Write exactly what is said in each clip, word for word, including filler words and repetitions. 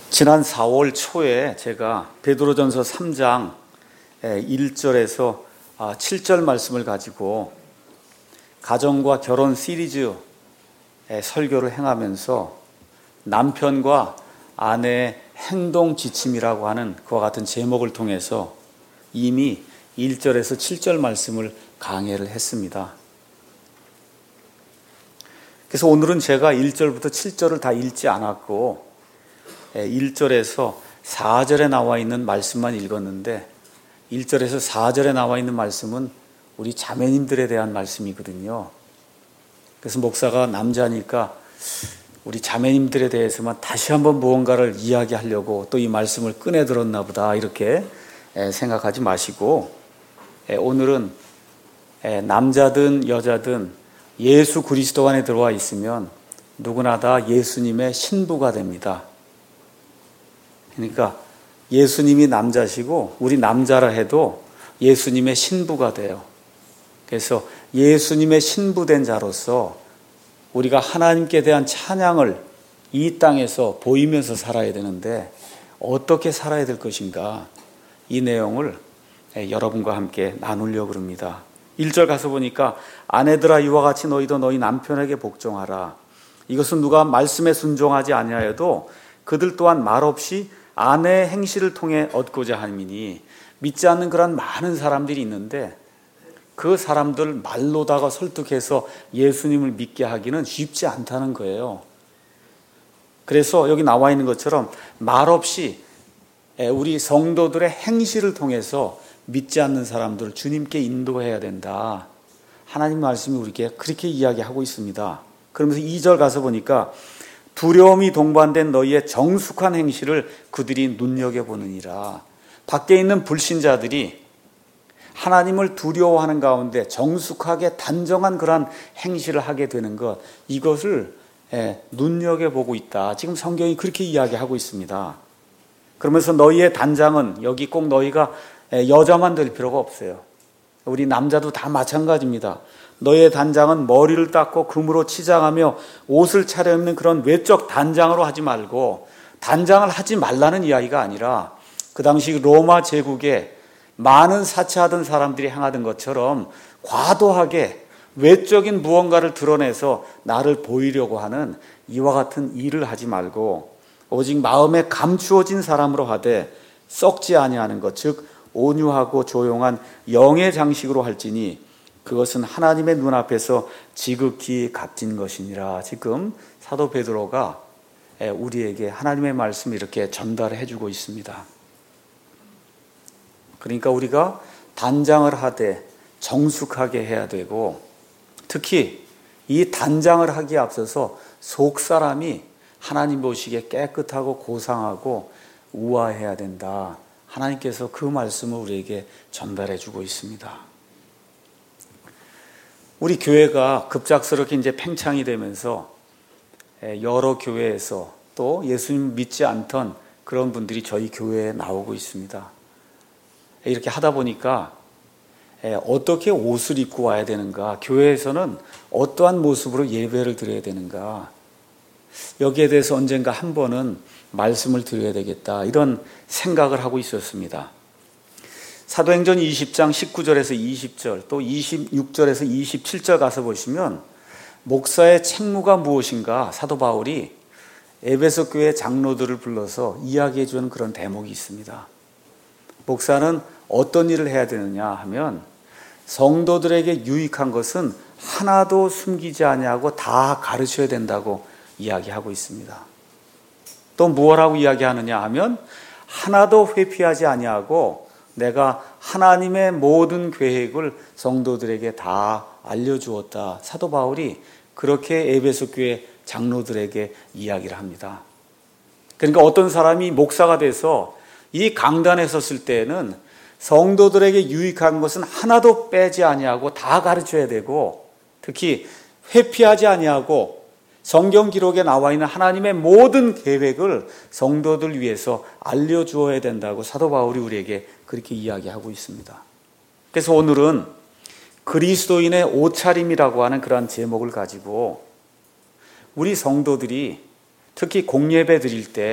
지난 사월 초에 제가 베드로전서 삼 장 일 절에서 칠 절 말씀을 가지고 가정과 결혼 시리즈 설교를 행하면서 남편과 아내의 행동 지침이라고 하는 그와 같은 제목을 통해서 이미 일 절에서 칠 절 말씀을 강해를 했습니다. 그래서 오늘은 제가 일 절부터 칠 절을 다 읽지 않았고 일 절에서 사 절에 나와 있는 말씀만 읽었는데 일 절에서 사 절에 나와 있는 말씀은 우리 자매님들에 대한 말씀이거든요. 그래서 목사가 남자니까 우리 자매님들에 대해서만 다시 한번 무언가를 이야기하려고 또 이 말씀을 꺼내 들었나 보다 이렇게 생각하지 마시고 오늘은 남자든 여자든 예수 그리스도 안에 들어와 있으면 누구나 다 예수님의 신부가 됩니다. 그러니까 예수님이 남자시고 우리 남자라 해도 예수님의 신부가 돼요. 그래서 예수님의 신부된 자로서 우리가 하나님께 대한 찬양을 이 땅에서 보이면서 살아야 되는데 어떻게 살아야 될 것인가, 이 내용을 여러분과 함께 나누려고 합니다. 일 절 가서 보니까 아내들아 이와 같이 너희도 너희 남편에게 복종하라. 이것은 누가 말씀에 순종하지 아니하여도 그들 또한 말없이 아내의 행실을 통해 얻고자 함이니, 믿지 않는 그런 많은 사람들이 있는데 그 사람들 말로다가 설득해서 예수님을 믿게 하기는 쉽지 않다는 거예요. 그래서 여기 나와 있는 것처럼 말없이 우리 성도들의 행실을 통해서 믿지 않는 사람들을 주님께 인도해야 된다. 하나님 말씀이 우리에게 그렇게 이야기하고 있습니다. 그러면서 이 절 가서 보니까 두려움이 동반된 너희의 정숙한 행실을 그들이 눈여겨보느니라. 밖에 있는 불신자들이 하나님을 두려워하는 가운데 정숙하게 단정한 그런 행실을 하게 되는 것, 이것을 눈여겨보고 있다. 지금 성경이 그렇게 이야기하고 있습니다. 그러면서 너희의 단장은, 여기 꼭 너희가 여자만 될 필요가 없어요. 우리 남자도 다 마찬가지입니다. 너의 단장은 머리를 닦고 금으로 치장하며 옷을 차려입는 그런 외적 단장으로 하지 말고, 단장을 하지 말라는 이야기가 아니라 그 당시 로마 제국에 많은 사치하던 사람들이 행하던 것처럼 과도하게 외적인 무언가를 드러내서 나를 보이려고 하는 이와 같은 일을 하지 말고 오직 마음에 감추어진 사람으로 하되 썩지 아니하는 것, 즉 온유하고 조용한 영의 장식으로 할지니 그것은 하나님의 눈앞에서 지극히 값진 것이니라. 지금 사도 베드로가 우리에게 하나님의 말씀을 이렇게 전달해 주고 있습니다. 그러니까 우리가 단장을 하되 정숙하게 해야 되고, 특히 이 단장을 하기에 앞서서 속사람이 하나님 보시기에 깨끗하고 고상하고 우아해야 된다. 하나님께서 그 말씀을 우리에게 전달해 주고 있습니다. 우리 교회가 급작스럽게 이제 팽창이 되면서 여러 교회에서 또 예수님 믿지 않던 그런 분들이 저희 교회에 나오고 있습니다. 이렇게 하다 보니까 어떻게 옷을 입고 와야 되는가, 교회에서는 어떠한 모습으로 예배를 드려야 되는가, 여기에 대해서 언젠가 한 번은 말씀을 드려야 되겠다, 이런 생각을 하고 있었습니다. 사도행전 이십 장 십구 절에서 이십 절, 또 이십육 절에서 이십칠 절 가서 보시면 목사의 책무가 무엇인가 사도 바울이 에베소 교회 장로들을 불러서 이야기해 주는 그런 대목이 있습니다. 목사는 어떤 일을 해야 되느냐 하면 성도들에게 유익한 것은 하나도 숨기지 아니하고 다 가르쳐야 된다고 이야기하고 있습니다. 또 무엇하고 이야기하느냐 하면 하나도 회피하지 아니하고 내가 하나님의 모든 계획을 성도들에게 다 알려주었다. 사도 바울이 그렇게 에베소 교회 장로들에게 이야기를 합니다. 그러니까 어떤 사람이 목사가 돼서 이 강단에 섰을 때에는 성도들에게 유익한 것은 하나도 빼지 아니하고 다 가르쳐야 되고, 특히 회피하지 아니하고 성경 기록에 나와 있는 하나님의 모든 계획을 성도들 위해서 알려주어야 된다고 사도 바울이 우리에게 그렇게 이야기하고 있습니다. 그래서 오늘은 그리스도인의 옷차림이라고 하는 그런 제목을 가지고 우리 성도들이 특히 공예배 드릴 때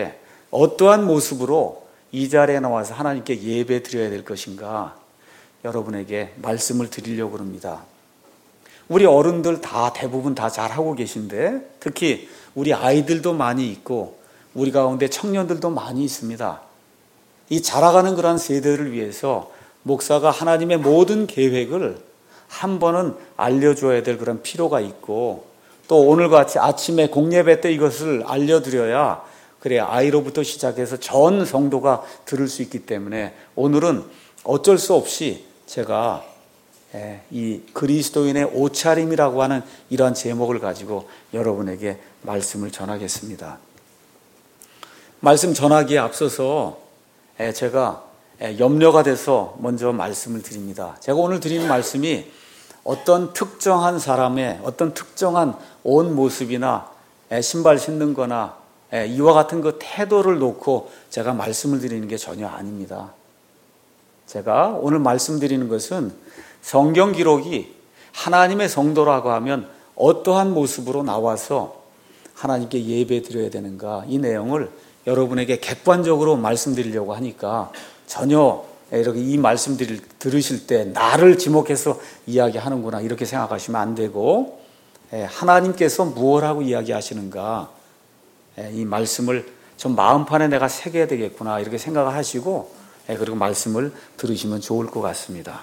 어떠한 모습으로 이 자리에 나와서 하나님께 예배 드려야 될 것인가 여러분에게 말씀을 드리려고 합니다. 우리 어른들 다 대부분 다 잘하고 계신데 특히 우리 아이들도 많이 있고 우리 가운데 청년들도 많이 있습니다. 이 자라가는 그런 세대를 위해서 목사가 하나님의 모든 계획을 한 번은 알려줘야 될 그런 필요가 있고 또 오늘같이 아침에 공예배 때 이것을 알려드려야 그래 아이로부터 시작해서 전 성도가 들을 수 있기 때문에 오늘은 어쩔 수 없이 제가 이 그리스도인의 옷차림이라고 하는 이러한 제목을 가지고 여러분에게 말씀을 전하겠습니다. 말씀 전하기에 앞서서 제가 염려가 돼서 먼저 말씀을 드립니다. 제가 오늘 드리는 말씀이 어떤 특정한 사람의 어떤 특정한 옷 모습이나 신발 신는 거나 이와 같은 그 태도를 놓고 제가 말씀을 드리는 게 전혀 아닙니다. 제가 오늘 말씀드리는 것은 성경 기록이 하나님의 성도라고 하면 어떠한 모습으로 나와서 하나님께 예배 드려야 되는가 이 내용을 여러분에게 객관적으로 말씀드리려고 하니까 전혀 이렇게 이 말씀 들으실 때 나를 지목해서 이야기하는구나 이렇게 생각하시면 안 되고 하나님께서 무엇 하고 이야기하시는가 이 말씀을 좀 마음판에 내가 새겨야 되겠구나 이렇게 생각을 하시고 그리고 말씀을 들으시면 좋을 것 같습니다.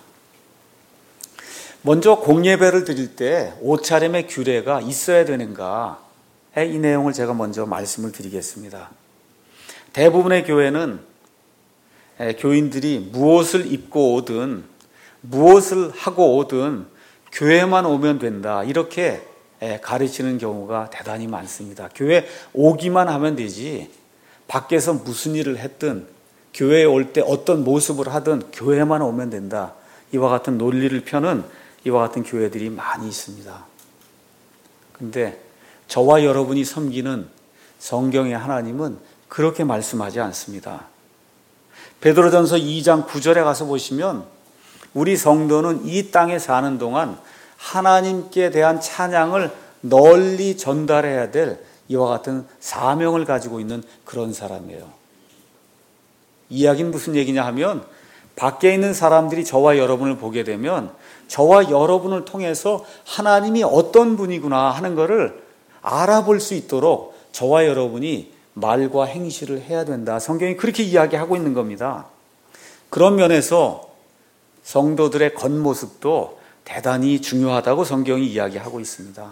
먼저 공예배를 드릴 때 옷차림의 규례가 있어야 되는가 이 내용을 제가 먼저 말씀을 드리겠습니다. 대부분의 교회는 교인들이 무엇을 입고 오든 무엇을 하고 오든 교회만 오면 된다 이렇게 가르치는 경우가 대단히 많습니다. 교회 오기만 하면 되지 밖에서 무슨 일을 했든 교회에 올 때 어떤 모습을 하든 교회만 오면 된다 이와 같은 논리를 펴는 이와 같은 교회들이 많이 있습니다. 그런데 저와 여러분이 섬기는 성경의 하나님은 그렇게 말씀하지 않습니다. 베드로전서 이 장 구 절에 가서 보시면 우리 성도는 이 땅에 사는 동안 하나님께 대한 찬양을 널리 전달해야 될 이와 같은 사명을 가지고 있는 그런 사람이에요. 이야기는 무슨 얘기냐 하면 밖에 있는 사람들이 저와 여러분을 보게 되면 저와 여러분을 통해서 하나님이 어떤 분이구나 하는 것을 알아볼 수 있도록 저와 여러분이 말과 행실을 해야 된다. 성경이 그렇게 이야기하고 있는 겁니다. 그런 면에서 성도들의 겉모습도 대단히 중요하다고 성경이 이야기하고 있습니다.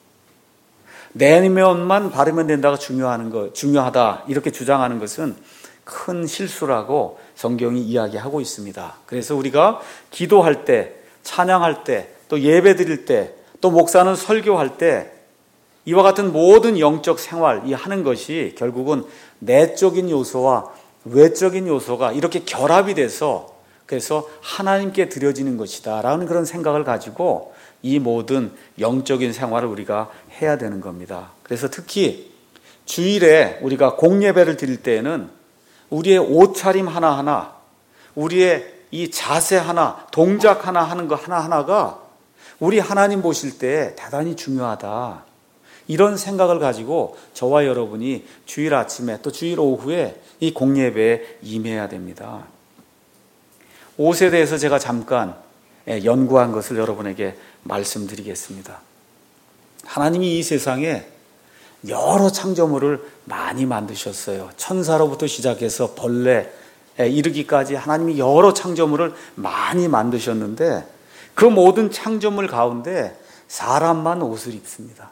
내면만 바르면 된다고 중요하는 거, 중요하다 이렇게 주장하는 것은 큰 실수라고 성경이 이야기하고 있습니다. 그래서 우리가 기도할 때, 찬양할 때, 또 예배 드릴 때, 또 목사는 설교할 때 이와 같은 모든 영적 생활 이 하는 것이 결국은 내적인 요소와 외적인 요소가 이렇게 결합이 돼서 그래서 하나님께 드려지는 것이다 라는 그런 생각을 가지고 이 모든 영적인 생활을 우리가 해야 되는 겁니다. 그래서 특히 주일에 우리가 공예배를 드릴 때에는 우리의 옷차림 하나하나, 우리의 이 자세 하나, 동작 하나 하는 거 하나하나가 우리 하나님 보실 때 대단히 중요하다. 이런 생각을 가지고 저와 여러분이 주일 아침에 또 주일 오후에 이 공예배에 임해야 됩니다. 옷에 대해서 제가 잠깐 연구한 것을 여러분에게 말씀드리겠습니다. 하나님이 이 세상에 여러 창조물을 많이 만드셨어요. 천사로부터 시작해서 벌레 이르기까지 하나님이 여러 창조물을 많이 만드셨는데 그 모든 창조물 가운데 사람만 옷을 입습니다.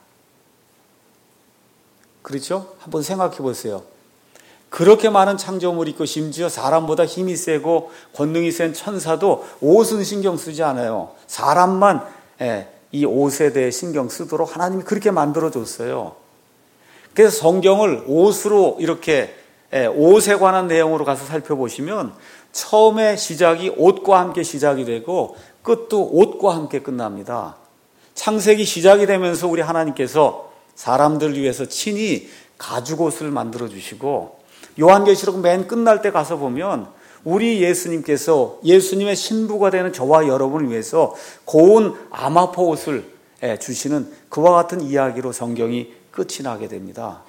그렇죠? 한번 생각해 보세요. 그렇게 많은 창조물이 있고 심지어 사람보다 힘이 세고 권능이 센 천사도 옷은 신경 쓰지 않아요. 사람만 이 옷에 대해 신경 쓰도록 하나님이 그렇게 만들어줬어요. 그래서 성경을 옷으로 이렇게 옷에 관한 내용으로 가서 살펴보시면 처음에 시작이 옷과 함께 시작이 되고 끝도 옷과 함께 끝납니다. 창세기 시작이 되면서 우리 하나님께서 사람들을 위해서 친히 가죽옷을 만들어주시고 요한계시록 맨 끝날 때 가서 보면 우리 예수님께서 예수님의 신부가 되는 저와 여러분을 위해서 고운 아마포 옷을 주시는 그와 같은 이야기로 성경이 끝이 나게 됩니다.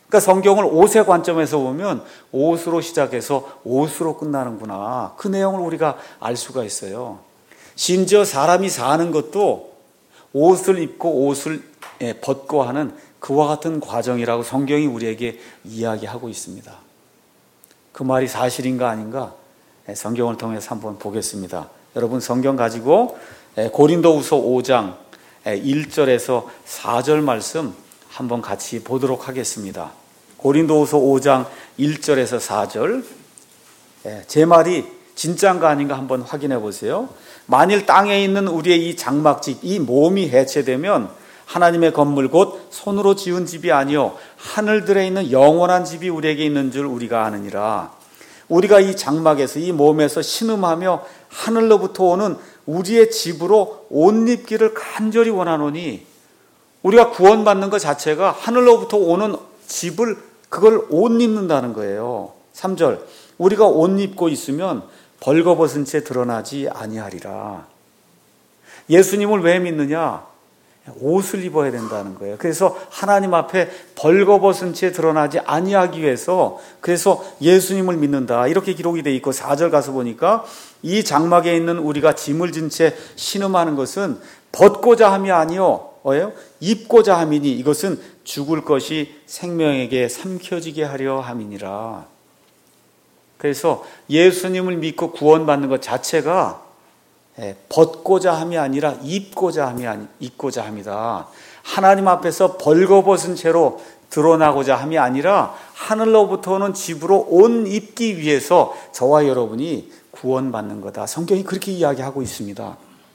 그러니까 성경을 옷의 관점에서 보면 옷으로 시작해서 옷으로 끝나는구나. 그 내용을 우리가 알 수가 있어요. 심지어 사람이 사는 것도 옷을 입고 옷을 벗고 하는 그와 같은 과정이라고 성경이 우리에게 이야기하고 있습니다. 그 말이 사실인가 아닌가 성경을 통해서 한번 보겠습니다. 여러분 성경 가지고 고린도후서 오 장 일 절에서 사 절 말씀 한번 같이 보도록 하겠습니다. 고린도후서 오 장 일 절에서 사 절. 제 말이 진짜인가 아닌가 한번 확인해 보세요. 만일 땅에 있는 우리의 이 장막집, 이 몸이 해체되면 하나님의 건물 곧 손으로 지은 집이 아니요 하늘들에 있는 영원한 집이 우리에게 있는 줄 우리가 아느니라. 우리가 이 장막에서 이 몸에서 신음하며 하늘로부터 오는 우리의 집으로 옷 입기를 간절히 원하노니, 우리가 구원받는 것 자체가 하늘로부터 오는 집을 그걸 옷 입는다는 거예요. 삼 절. 우리가 옷 입고 있으면 벌거벗은 채 드러나지 아니하리라. 예수님을 왜 믿느냐? 옷을 입어야 된다는 거예요. 그래서 하나님 앞에 벌거벗은 채 드러나지 아니하기 위해서 그래서 예수님을 믿는다. 이렇게 기록이 되어 있고 사 절 가서 보니까 이 장막에 있는 우리가 짐을 진 채 신음하는 것은 벗고자 함이 아니요 뭐예요? 입고자 함이니 이것은 죽을 것이 생명에게 삼켜지게 하려 함이니라. 그래서 예수님을 믿고 구원받는 것 자체가 벗고자 함이 아니라 입고자 함이 아니, 입고자 함이다. 하나님 앞에서 벌거벗은 채로 드러나고자 함이 아니라 하늘로부터 오는 집으로 옷 입기 위해서 저와 여러분이 구원받는 거다. 성경이 그렇게 이야기하고 있습니다.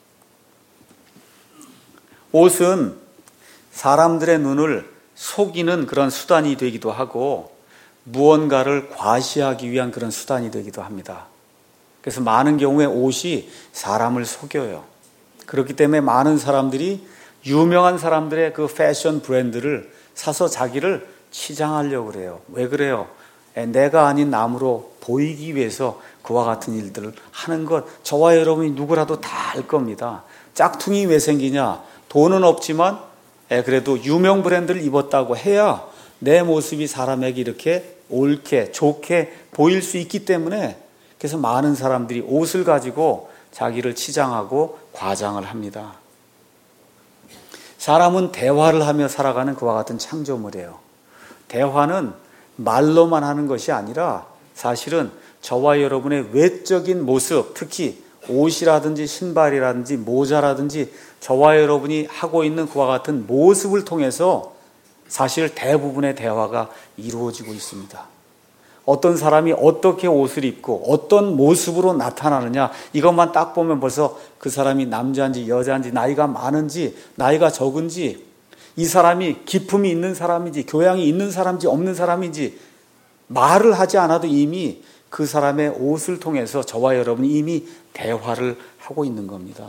옷은 사람들의 눈을 속이는 그런 수단이 되기도 하고 무언가를 과시하기 위한 그런 수단이 되기도 합니다. 그래서 많은 경우에 옷이 사람을 속여요. 그렇기 때문에 많은 사람들이 유명한 사람들의 그 패션 브랜드를 사서 자기를 치장하려고 그래요. 왜 그래요? 내가 아닌 남으로 보이기 위해서 그와 같은 일들을 하는 것, 저와 여러분이 누구라도 다 알 겁니다. 짝퉁이 왜 생기냐? 돈은 없지만 그래도 유명 브랜드를 입었다고 해야 내 모습이 사람에게 이렇게 옳게 좋게 보일 수 있기 때문에, 그래서 많은 사람들이 옷을 가지고 자기를 치장하고 과장을 합니다. 사람은 대화를 하며 살아가는 그와 같은 창조물이에요. 대화는 말로만 하는 것이 아니라 사실은 저와 여러분의 외적인 모습, 특히 옷이라든지 신발이라든지 모자라든지 저와 여러분이 하고 있는 그와 같은 모습을 통해서 사실 대부분의 대화가 이루어지고 있습니다. 어떤 사람이 어떻게 옷을 입고 어떤 모습으로 나타나느냐, 이것만 딱 보면 벌써 그 사람이 남자인지 여자인지 나이가 많은지 나이가 적은지, 이 사람이 기품이 있는 사람인지 교양이 있는 사람인지 없는 사람인지 말을 하지 않아도 이미 그 사람의 옷을 통해서 저와 여러분이 이미 대화를 하고 있는 겁니다.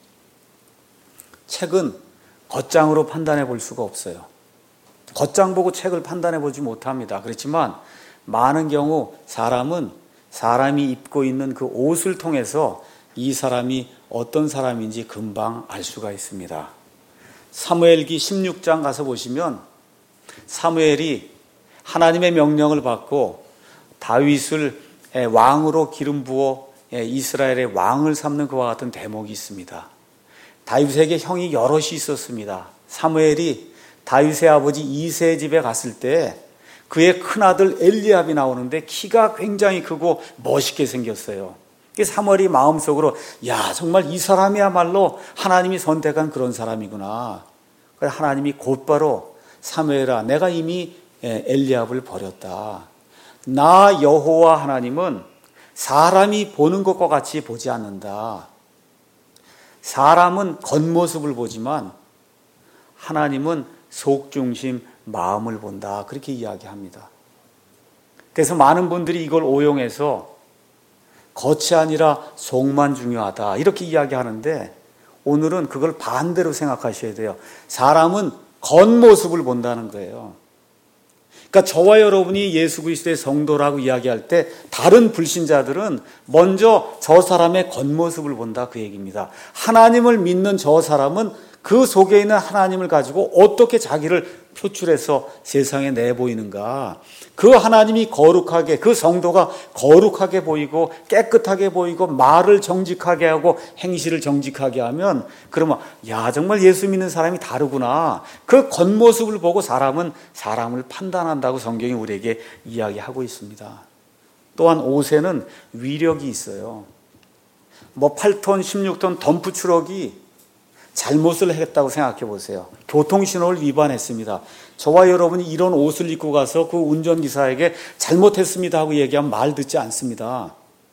책은 겉장으로 판단해 볼 수가 없어요. 겉장 보고 책을 판단해 보지 못합니다. 그렇지만 많은 경우 사람은 사람이 입고 있는 그 옷을 통해서 이 사람이 어떤 사람인지 금방 알 수가 있습니다. 사무엘기 십육 장 가서 보시면 사무엘이 하나님의 명령을 받고 다윗을 왕으로 기름 부어 이스라엘의 왕을 삼는 그와 같은 대목이 있습니다. 다윗에게 형이 여럿이 있었습니다. 사무엘이 다윗의 아버지 이새의 집에 갔을 때 그의 큰아들 엘리압이 나오는데 키가 굉장히 크고 멋있게 생겼어요. 사무엘이 마음속으로 야, 정말 이 사람이야말로 하나님이 선택한 그런 사람이구나. 그래서 하나님이 곧바로 사무엘아, 내가 이미 엘리압을 버렸다. 나 여호와 하나님은 사람이 보는 것과 같이 보지 않는다. 사람은 겉모습을 보지만 하나님은 속중심 마음을 본다. 그렇게 이야기합니다. 그래서 많은 분들이 이걸 오용해서 겉이 아니라 속만 중요하다 이렇게 이야기하는데, 오늘은 그걸 반대로 생각하셔야 돼요. 사람은 겉모습을 본다는 거예요. 그러니까 저와 여러분이 예수 그리스도의 성도라고 이야기할 때 다른 불신자들은 먼저 저 사람의 겉모습을 본다 그 얘기입니다. 하나님을 믿는 저 사람은 그 속에 있는 하나님을 가지고 어떻게 자기를 표출해서 세상에 내보이는가. 그 하나님이 거룩하게, 그 성도가 거룩하게 보이고 깨끗하게 보이고 말을 정직하게 하고 행실을 정직하게 하면, 그러면 야, 정말 예수 믿는 사람이 다르구나. 그 겉모습을 보고 사람은 사람을 판단한다고 성경이 우리에게 이야기하고 있습니다. 또한 옷에는 위력이 있어요. 뭐 팔 톤, 십육 톤 덤프 트럭이 잘못을 했다고 생각해 보세요. 교통신호를 위반했습니다. 저와 여러분이 이런 옷을 입고 가서 그 운전기사에게 잘못했습니다 하고 얘기하면 말 듣지 않습니다.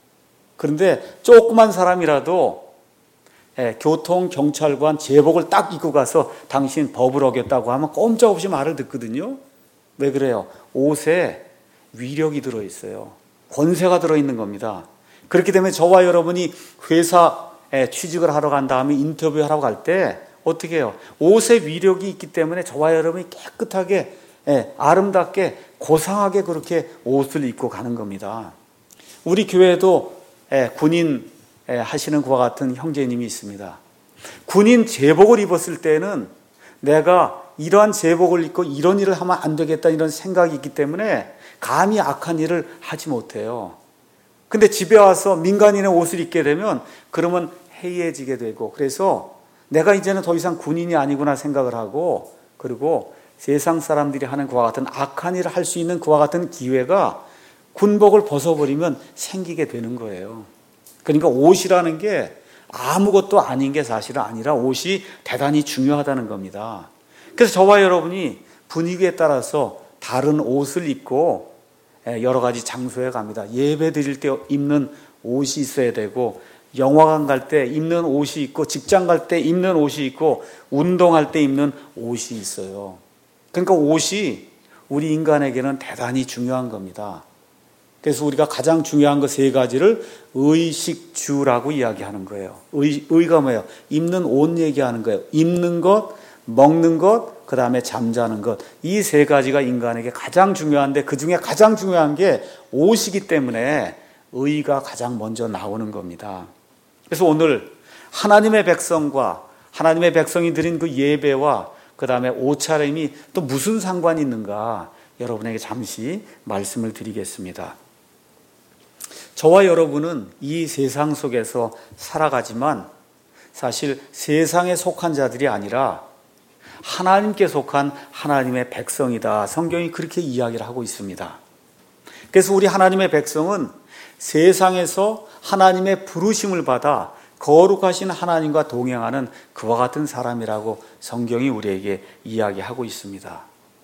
그런데 조그만 사람이라도 예, 교통경찰관 제복을 딱 입고 가서 당신 법을 어겼다고 하면 꼼짝없이 말을 듣거든요. 왜 그래요? 옷에 위력이 들어있어요. 권세가 들어있는 겁니다. 그렇기 때문에 저와 여러분이 회사 취직을 하러 간 다음에 인터뷰하러 갈 때 어떻게 해요? 옷에 위력이 있기 때문에 저와 여러분이 깨끗하게 아름답게 고상하게 그렇게 옷을 입고 가는 겁니다. 우리 교회에도 군인 하시는 그와 같은 형제님이 있습니다. 군인 제복을 입었을 때는 내가 이러한 제복을 입고 이런 일을 하면 안 되겠다 이런 생각이 있기 때문에 감히 악한 일을 하지 못해요. 근데 집에 와서 민간인의 옷을 입게 되면 그러면 해이해지게 되고, 그래서 내가 이제는 더 이상 군인이 아니구나 생각을 하고, 그리고 세상 사람들이 하는 그와 같은 악한 일을 할 수 있는 그와 같은 기회가 군복을 벗어버리면 생기게 되는 거예요. 그러니까 옷이라는 게 아무것도 아닌 게 사실은 아니라 옷이 대단히 중요하다는 겁니다. 그래서 저와 여러분이 분위기에 따라서 다른 옷을 입고 여러 가지 장소에 갑니다. 예배 드릴 때 입는 옷이 있어야 되고, 영화관 갈 때 입는 옷이 있고, 직장 갈 때 입는 옷이 있고, 운동할 때 입는 옷이 있어요. 그러니까 옷이 우리 인간에게는 대단히 중요한 겁니다. 그래서 우리가 가장 중요한 거 세 가지를 의식주라고 이야기하는 거예요. 의, 의가 뭐예요? 입는 옷 얘기하는 거예요. 입는 것, 먹는 것, 그 다음에 잠자는 것. 이 세 가지가 인간에게 가장 중요한데 그 중에 가장 중요한 게 옷이기 때문에 의가 가장 먼저 나오는 겁니다. 그래서 오늘 하나님의 백성과 하나님의 백성이 드린 그 예배와 그 다음에 옷차림이 또 무슨 상관이 있는가 여러분에게 잠시 말씀을 드리겠습니다. 저와 여러분은 이 세상 속에서 살아가지만 사실 세상에 속한 자들이 아니라 하나님께 속한 하나님의 백성이다. 성경이 그렇게 이야기를 하고 있습니다. 그래서 우리 하나님의 백성은 세상에서 하나님의 부르심을 받아 거룩하신 하나님과 동행하는 그와 같은 사람이라고 성경이 우리에게 이야기하고 있습니다.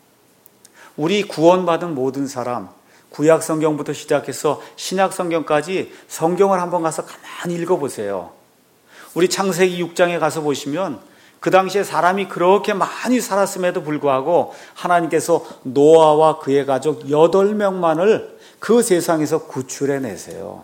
우리 구원받은 모든 사람, 구약 성경부터 시작해서 신약 성경까지 성경을 한번 가서 가만히 읽어보세요. 우리 창세기 육 장에 가서 보시면 그 당시에 사람이 그렇게 많이 살았음에도 불구하고 하나님께서 노아와 그의 가족 여덟 명만을 그 세상에서 구출해내세요.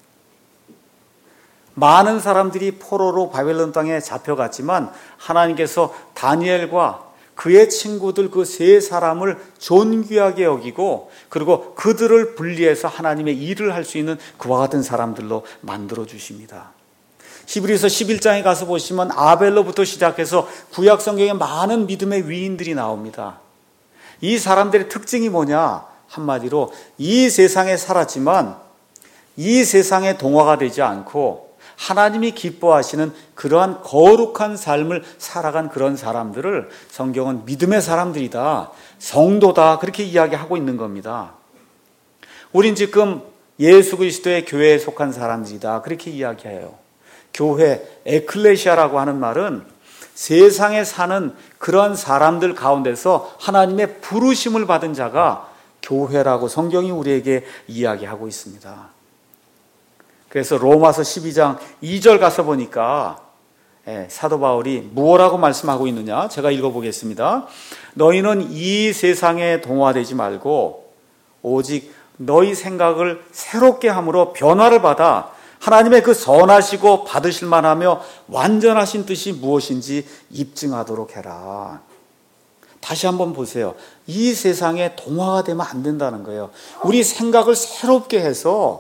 많은 사람들이 포로로 바벨론 땅에 잡혀갔지만 하나님께서 다니엘과 그의 친구들 그 세 사람을 존귀하게 여기고 그리고 그들을 분리해서 하나님의 일을 할 수 있는 그와 같은 사람들로 만들어 주십니다. 히브리서 십일 장에 가서 보시면 아벨로부터 시작해서 구약 성경에 많은 믿음의 위인들이 나옵니다. 이 사람들의 특징이 뭐냐? 한마디로 이 세상에 살았지만 이 세상의 동화가 되지 않고 하나님이 기뻐하시는 그러한 거룩한 삶을 살아간 그런 사람들을 성경은 믿음의 사람들이다, 성도다 그렇게 이야기하고 있는 겁니다. 우린 지금 예수 그리스도의 교회에 속한 사람들이다 그렇게 이야기해요. 교회, 에클레시아라고 하는 말은 세상에 사는 그런 사람들 가운데서 하나님의 부르심을 받은 자가 교회라고 성경이 우리에게 이야기하고 있습니다. 그래서 로마서 십이 장 이 절 가서 보니까 사도 바울이 무엇라고 말씀하고 있느냐? 제가 읽어보겠습니다. 너희는 이 세상에 동화되지 말고 오직 너희 생각을 새롭게 함으로 변화를 받아 하나님의 그 선하시고 받으실 만하며 완전하신 뜻이 무엇인지 입증하도록 해라. 다시 한번 보세요. 이 세상에 동화가 되면 안 된다는 거예요. 우리 생각을 새롭게 해서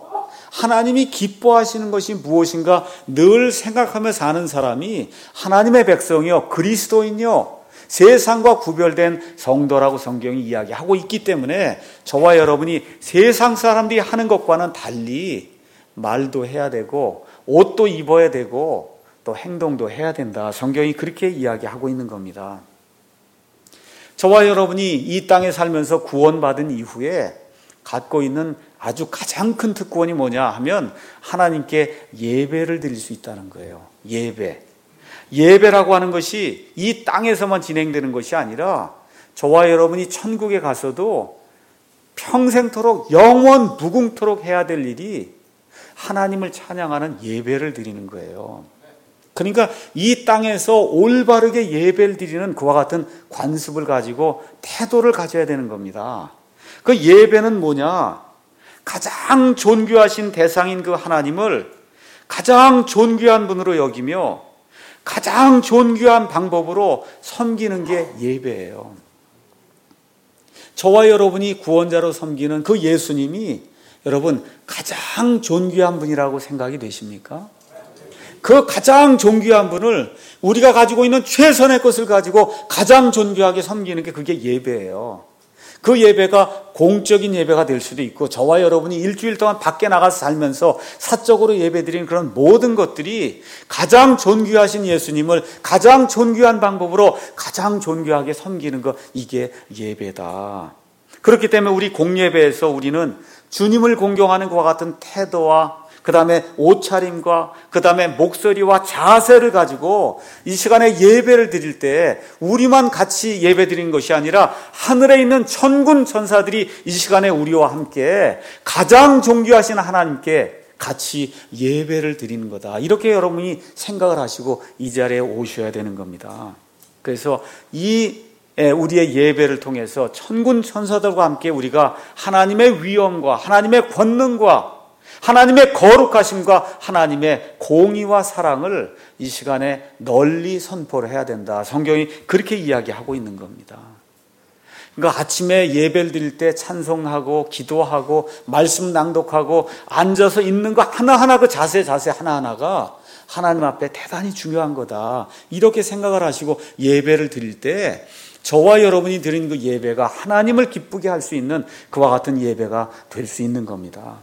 하나님이 기뻐하시는 것이 무엇인가 늘 생각하며 사는 사람이 하나님의 백성이요, 그리스도인이요, 세상과 구별된 성도라고 성경이 이야기하고 있기 때문에 저와 여러분이 세상 사람들이 하는 것과는 달리 말도 해야 되고 옷도 입어야 되고 또 행동도 해야 된다. 성경이 그렇게 이야기하고 있는 겁니다. 저와 여러분이 이 땅에 살면서 구원받은 이후에 갖고 있는 아주 가장 큰 특권이 뭐냐 하면 하나님께 예배를 드릴 수 있다는 거예요. 예배. 예배라고 하는 것이 이 땅에서만 진행되는 것이 아니라 저와 여러분이 천국에 가서도 평생토록 영원 무궁토록 해야 될 일이 하나님을 찬양하는 예배를 드리는 거예요. 그러니까 이 땅에서 올바르게 예배를 드리는 그와 같은 관습을 가지고 태도를 가져야 되는 겁니다. 그 예배는 뭐냐? 가장 존귀하신 대상인 그 하나님을 가장 존귀한 분으로 여기며 가장 존귀한 방법으로 섬기는 게 예배예요. 저와 여러분이 구원자로 섬기는 그 예수님이 여러분 가장 존귀한 분이라고 생각이 되십니까? 그 가장 존귀한 분을 우리가 가지고 있는 최선의 것을 가지고 가장 존귀하게 섬기는 게 그게 예배예요. 그 예배가 공적인 예배가 될 수도 있고 저와 여러분이 일주일 동안 밖에 나가서 살면서 사적으로 예배드리는 그런 모든 것들이 가장 존귀하신 예수님을 가장 존귀한 방법으로 가장 존귀하게 섬기는 것, 이게 예배다. 그렇기 때문에 우리 공예배에서 우리는 주님을 공경하는 것과 같은 태도와 그 다음에 옷차림과 그 다음에 목소리와 자세를 가지고 이 시간에 예배를 드릴 때 우리만 같이 예배 드리는 것이 아니라 하늘에 있는 천군 천사들이 이 시간에 우리와 함께 가장 존귀하신 하나님께 같이 예배를 드리는 거다. 이렇게 여러분이 생각을 하시고 이 자리에 오셔야 되는 겁니다. 그래서 이 우리의 예배를 통해서 천군 천사들과 함께 우리가 하나님의 위엄과 하나님의 권능과 하나님의 거룩하심과 하나님의 공의와 사랑을 이 시간에 널리 선포를 해야 된다. 성경이 그렇게 이야기하고 있는 겁니다. 그러니까 아침에 예배를 드릴 때 찬송하고 기도하고 말씀 낭독하고 앉아서 있는 거 하나하나, 그 자세 자세 하나하나가 하나님 앞에 대단히 중요한 거다. 이렇게 생각을 하시고 예배를 드릴 때 저와 여러분이 드린 그 예배가 하나님을 기쁘게 할 수 있는 그와 같은 예배가 될 수 있는 겁니다.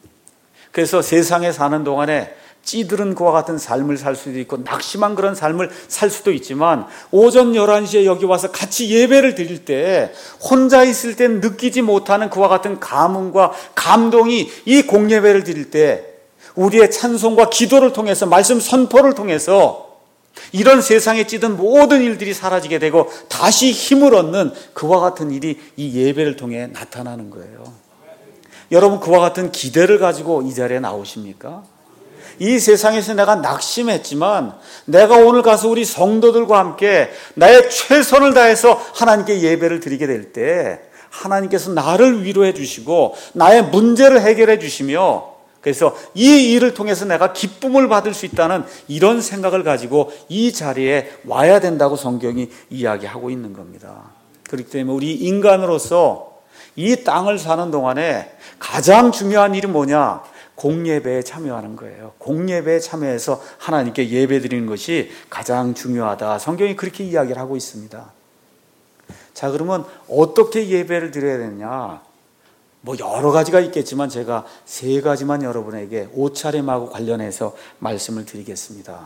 그래서 세상에 사는 동안에 찌들은 그와 같은 삶을 살 수도 있고 낙심한 그런 삶을 살 수도 있지만 오전 열한 시에 여기 와서 같이 예배를 드릴 때 혼자 있을 때 느끼지 못하는 그와 같은 감흥과 감동이 이 공예배를 드릴 때 우리의 찬송과 기도를 통해서 말씀 선포를 통해서 이런 세상에 찌든 모든 일들이 사라지게 되고 다시 힘을 얻는 그와 같은 일이 이 예배를 통해 나타나는 거예요. 여러분 그와 같은 기대를 가지고 이 자리에 나오십니까? 이 세상에서 내가 낙심했지만 내가 오늘 가서 우리 성도들과 함께 나의 최선을 다해서 하나님께 예배를 드리게 될 때 하나님께서 나를 위로해 주시고 나의 문제를 해결해 주시며 그래서 이 일을 통해서 내가 기쁨을 받을 수 있다는 이런 생각을 가지고 이 자리에 와야 된다고 성경이 이야기하고 있는 겁니다. 그렇기 때문에 우리 인간으로서 이 땅을 사는 동안에 가장 중요한 일이 뭐냐? 공예배에 참여하는 거예요. 공예배에 참여해서 하나님께 예배 드리는 것이 가장 중요하다. 성경이 그렇게 이야기를 하고 있습니다. 자, 그러면 어떻게 예배를 드려야 되느냐? 뭐 여러 가지가 있겠지만 제가 세 가지만 여러분에게 옷차림하고 관련해서 말씀을 드리겠습니다.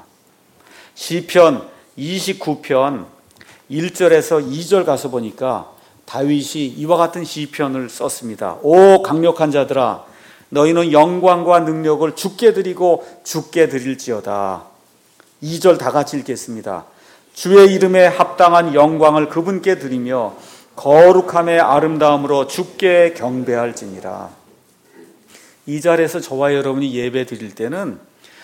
시편 이십구 편 일 절에서 이 절 가서 보니까 다윗이 이와 같은 시편을 썼습니다. 오 강력한 자들아, 너희는 영광과 능력을 주께 드리고 주께 드릴지어다. 이 절 다 같이 읽겠습니다. 주의 이름에 합당한 영광을 그분께 드리며 거룩함의 아름다움으로 주께 경배할지니라. 이 자리에서 저와 여러분이 예배 드릴 때는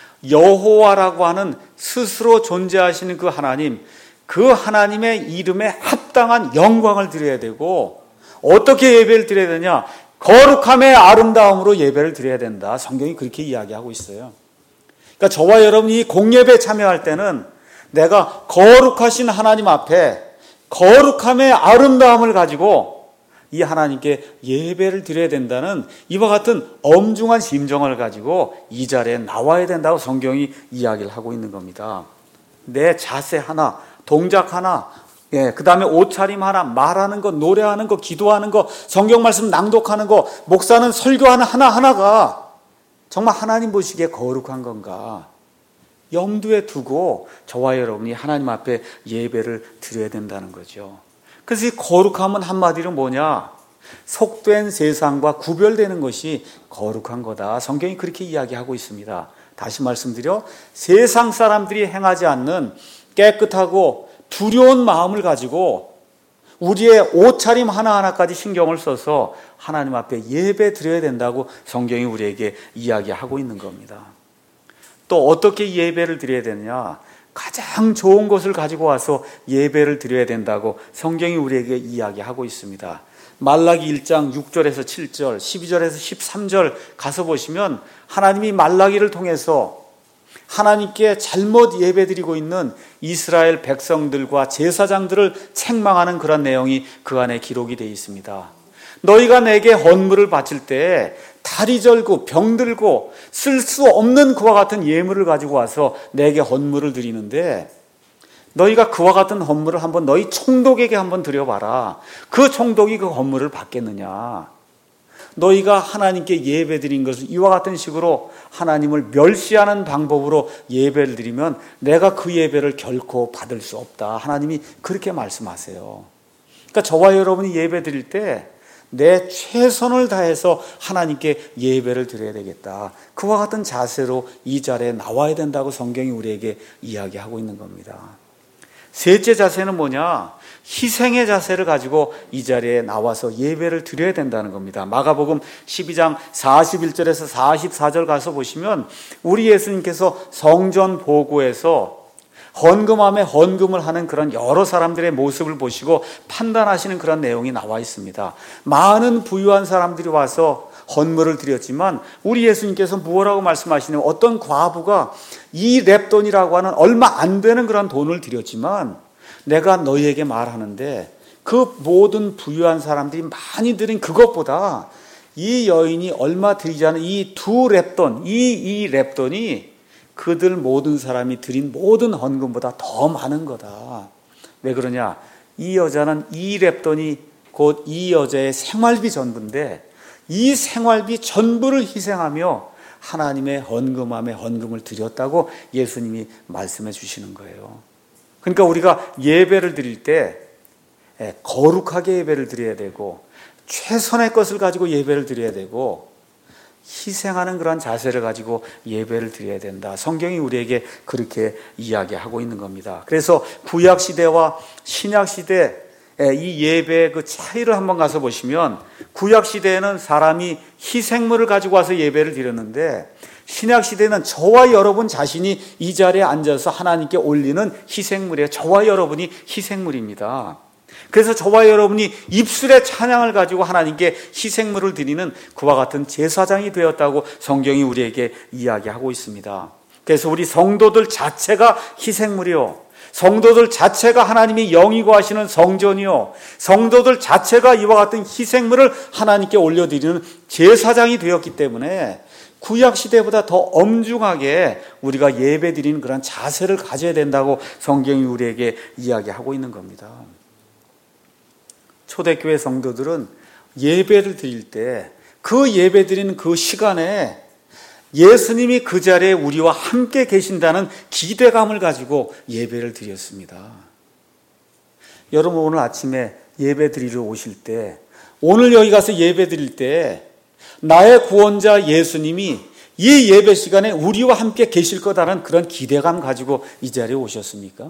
여호와라고 하는 스스로 존재하시는 그 하나님, 그 하나님의 이름에 합당한 영광을 드려야 되고, 어떻게 예배를 드려야 되냐? 거룩함의 아름다움으로 예배를 드려야 된다. 성경이 그렇게 이야기하고 있어요. 그러니까 저와 여러분이 공예배에 참여할 때는 내가 거룩하신 하나님 앞에 거룩함의 아름다움을 가지고 이 하나님께 예배를 드려야 된다는 이와 같은 엄중한 심정을 가지고 이 자리에 나와야 된다고 성경이 이야기를 하고 있는 겁니다. 내 자세 하나, 동작 하나, 예, 그 다음에 옷차림 하나, 말하는 거, 노래하는 거, 기도하는 거, 성경 말씀 낭독하는 거, 목사는 설교하는 하나하나가 정말 하나님 보시기에 거룩한 건가 염두에 두고 저와 여러분이 하나님 앞에 예배를 드려야 된다는 거죠. 그래서 이 거룩함은 한마디로 뭐냐? 속된 세상과 구별되는 것이 거룩한 거다. 성경이 그렇게 이야기하고 있습니다. 다시 말씀드려, 세상 사람들이 행하지 않는 깨끗하고 두려운 마음을 가지고 우리의 옷차림 하나하나까지 신경을 써서 하나님 앞에 예배 드려야 된다고 성경이 우리에게 이야기하고 있는 겁니다. 또 어떻게 예배를 드려야 되느냐? 가장 좋은 것을 가지고 와서 예배를 드려야 된다고 성경이 우리에게 이야기하고 있습니다. 말라기 일 장 육 절에서 칠 절, 십이 절에서 십삼 절 가서 보시면 하나님이 말라기를 통해서 하나님께 잘못 예배드리고 있는 이스라엘 백성들과 제사장들을 책망하는 그런 내용이 그 안에 기록이 되어 있습니다. 너희가 내게 헌물을 바칠 때 다리 절고 병들고 쓸 수 없는 그와 같은 예물을 가지고 와서 내게 헌물을 드리는데 너희가 그와 같은 헌물을 한번 너희 총독에게 한번 드려봐라. 그 총독이 그 헌물을 받겠느냐? 너희가 하나님께 예배 드린 것을 이와 같은 식으로 하나님을 멸시하는 방법으로 예배를 드리면 내가 그 예배를 결코 받을 수 없다. 하나님이 그렇게 말씀하세요. 그러니까 저와 여러분이 예배 드릴 때 내 최선을 다해서 하나님께 예배를 드려야 되겠다. 그와 같은 자세로 이 자리에 나와야 된다고 성경이 우리에게 이야기하고 있는 겁니다. 셋째 자세는 뭐냐? 희생의 자세를 가지고 이 자리에 나와서 예배를 드려야 된다는 겁니다. 마가복음 십이 장 사십일 절에서 사십사 절 가서 보시면 우리 예수님께서 성전 보고에서 헌금함에 헌금을 하는 그런 여러 사람들의 모습을 보시고 판단하시는 그런 내용이 나와 있습니다. 많은 부유한 사람들이 와서 헌물을 드렸지만 우리 예수님께서 무엇라고 말씀하시냐면 어떤 과부가 이 렙돈이라고 하는 얼마 안 되는 그런 돈을 드렸지만 내가 너희에게 말하는데 그 모든 부유한 사람들이 많이 드린 그것보다 이 여인이 얼마 드리지 않은 이 두 렙돈, 이, 이 렙돈이 그들 모든 사람이 드린 모든 헌금보다 더 많은 거다. 왜 그러냐? 이 여자는 이 렙돈이 곧 이 여자의 생활비 전부인데 이 생활비 전부를 희생하며 하나님의 헌금함에 헌금을 드렸다고 예수님이 말씀해 주시는 거예요. 그러니까 우리가 예배를 드릴 때 거룩하게 예배를 드려야 되고 최선의 것을 가지고 예배를 드려야 되고 희생하는 그런 자세를 가지고 예배를 드려야 된다. 성경이 우리에게 그렇게 이야기하고 있는 겁니다. 그래서 구약시대와 신약시대 이 예배의 그 차이를 한번 가서 보시면 구약시대에는 사람이 희생물을 가지고 와서 예배를 드렸는데 신약시대는 저와 여러분 자신이 이 자리에 앉아서 하나님께 올리는 희생물이에요. 저와 여러분이 희생물입니다. 그래서 저와 여러분이 입술의 찬양을 가지고 하나님께 희생물을 드리는 그와 같은 제사장이 되었다고 성경이 우리에게 이야기하고 있습니다. 그래서 우리 성도들 자체가 희생물이요, 성도들 자체가 하나님이 영이고 하시는 성전이요, 성도들 자체가 이와 같은 희생물을 하나님께 올려드리는 제사장이 되었기 때문에 구약시대보다 더 엄중하게 우리가 예배드리는 그런 자세를 가져야 된다고 성경이 우리에게 이야기하고 있는 겁니다. 초대교회 성도들은 예배를 드릴 때 그 예배 드리는 그 시간에 예수님이 그 자리에 우리와 함께 계신다는 기대감을 가지고 예배를 드렸습니다. 여러분 오늘 아침에 예배 드리러 오실 때, 오늘 여기 가서 예배 드릴 때 나의 구원자 예수님이 이 예배 시간에 우리와 함께 계실 거다라는 그런 기대감 가지고 이 자리에 오셨습니까?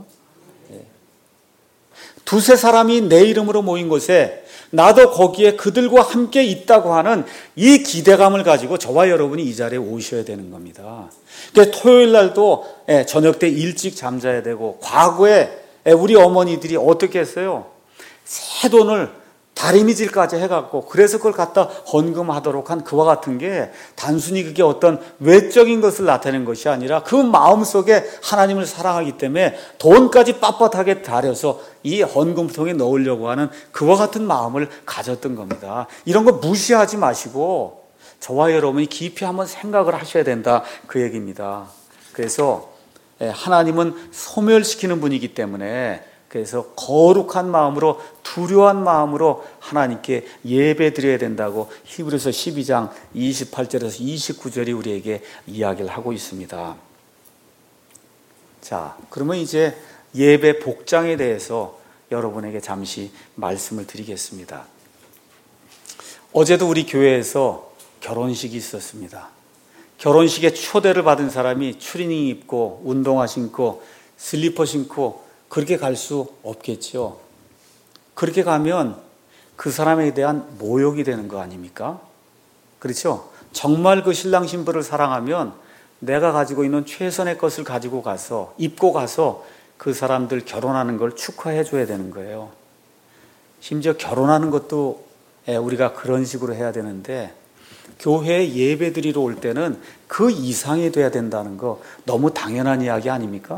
두세 사람이 내 이름으로 모인 곳에 나도 거기에 그들과 함께 있다고 하는 이 기대감을 가지고 저와 여러분이 이 자리에 오셔야 되는 겁니다. 그러니까 토요일 날도 저녁 때 일찍 잠자야 되고, 과거에 우리 어머니들이 어떻게 했어요? 새 돈을 다리미질까지 해갖고 그래서 그걸 갖다 헌금하도록 한 그와 같은 게 단순히 그게 어떤 외적인 것을 나타내는 것이 아니라 그 마음속에 하나님을 사랑하기 때문에 돈까지 빳빳하게 다려서 이 헌금통에 넣으려고 하는 그와 같은 마음을 가졌던 겁니다. 이런 거 무시하지 마시고 저와 여러분이 깊이 한번 생각을 하셔야 된다, 그 얘기입니다. 그래서 하나님은 소멸시키는 분이기 때문에 그래서 거룩한 마음으로, 두려워한 마음으로 하나님께 예배 드려야 된다고 히브리서 십이 장 이십팔 절에서 이십구 절이 우리에게 이야기를 하고 있습니다. 자, 그러면 이제 예배 복장에 대해서 여러분에게 잠시 말씀을 드리겠습니다. 어제도 우리 교회에서 결혼식이 있었습니다. 결혼식에 초대를 받은 사람이 추리닝 입고 운동화 신고 슬리퍼 신고 그렇게 갈 수 없겠죠. 그렇게 가면 그 사람에 대한 모욕이 되는 거 아닙니까? 그렇죠? 정말 그 신랑 신부를 사랑하면 내가 가지고 있는 최선의 것을 가지고 가서 입고 가서 그 사람들 결혼하는 걸 축하해 줘야 되는 거예요. 심지어 결혼하는 것도 우리가 그런 식으로 해야 되는데 교회에 예배 드리러 올 때는 그 이상이 돼야 된다는 거 너무 당연한 이야기 아닙니까?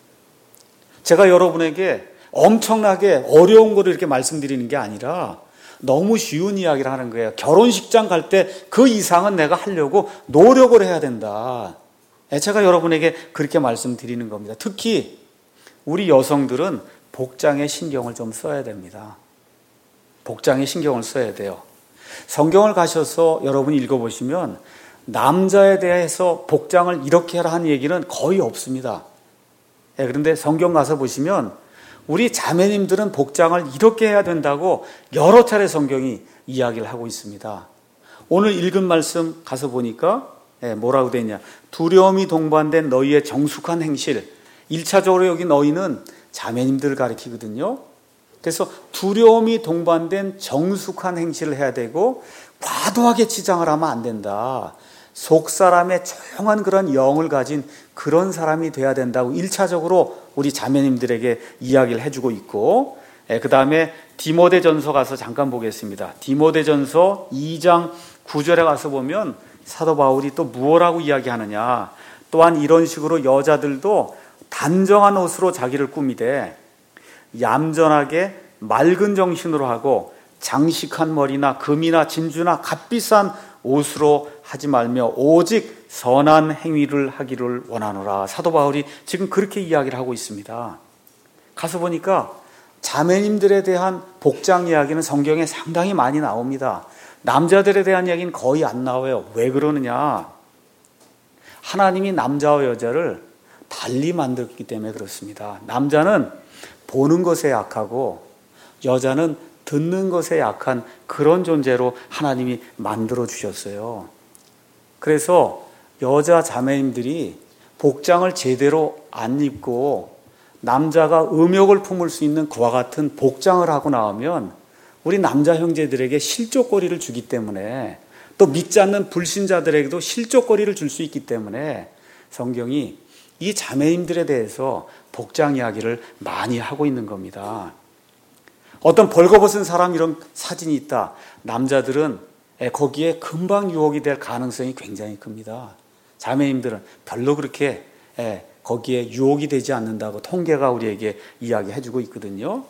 제가 여러분에게 엄청나게 어려운 거를 이렇게 말씀드리는 게 아니라 너무 쉬운 이야기를 하는 거예요. 결혼식장 갈 때 그 이상은 내가 하려고 노력을 해야 된다. 제가 여러분에게 그렇게 말씀드리는 겁니다. 특히 우리 여성들은 복장에 신경을 좀 써야 됩니다. 복장에 신경을 써야 돼요. 성경을 가셔서 여러분이 읽어보시면 남자에 대해서 복장을 이렇게 하라 하는 얘기는 거의 없습니다. 그런데 성경 가서 보시면 우리 자매님들은 복장을 이렇게 해야 된다고 여러 차례 성경이 이야기를 하고 있습니다. 오늘 읽은 말씀 가서 보니까 뭐라고 되어 있냐. 두려움이 동반된 너희의 정숙한 행실. 일 차적으로 여기 너희는 자매님들을 가리키거든요. 그래서 두려움이 동반된 정숙한 행실을 해야 되고 과도하게 치장을 하면 안 된다. 속사람의 조용한 그런 영을 가진 그런 사람이 돼야 된다고 일 차적으로 우리 자매님들에게 이야기를 해주고 있고, 그 다음에 디모데전서 가서 잠깐 보겠습니다. 디모데전서 이 장 구 절에 가서 보면 사도 바울이 또 무엇라고 이야기하느냐. 또한 이런 식으로 여자들도 단정한 옷으로 자기를 꾸미되 얌전하게 맑은 정신으로 하고 장식한 머리나 금이나 진주나 값비싼 옷으로 하지 말며 오직 선한 행위를 하기를 원하노라. 사도 바울이 지금 그렇게 이야기를 하고 있습니다. 가서 보니까 자매님들에 대한 복장 이야기는 성경에 상당히 많이 나옵니다. 남자들에 대한 이야기는 거의 안 나와요. 왜 그러느냐? 하나님이 남자와 여자를 달리 만들었기 때문에 그렇습니다. 남자는 보는 것에 약하고 여자는 듣는 것에 약한 그런 존재로 하나님이 만들어 주셨어요. 그래서 여자 자매님들이 복장을 제대로 안 입고 남자가 음욕을 품을 수 있는 그와 같은 복장을 하고 나오면 우리 남자 형제들에게 실족거리를 주기 때문에 또 믿지 않는 불신자들에게도 실족거리를 줄 수 있기 때문에 성경이 이 자매님들에 대해서 복장 이야기를 많이 하고 있는 겁니다. 어떤 벌거벗은 사람 이런 사진이 있다. 남자들은 거기에 금방 유혹이 될 가능성이 굉장히 큽니다. 자매님들은 별로 그렇게 거기에 유혹이 되지 않는다고 통계가 우리에게 이야기해주고 있거든요.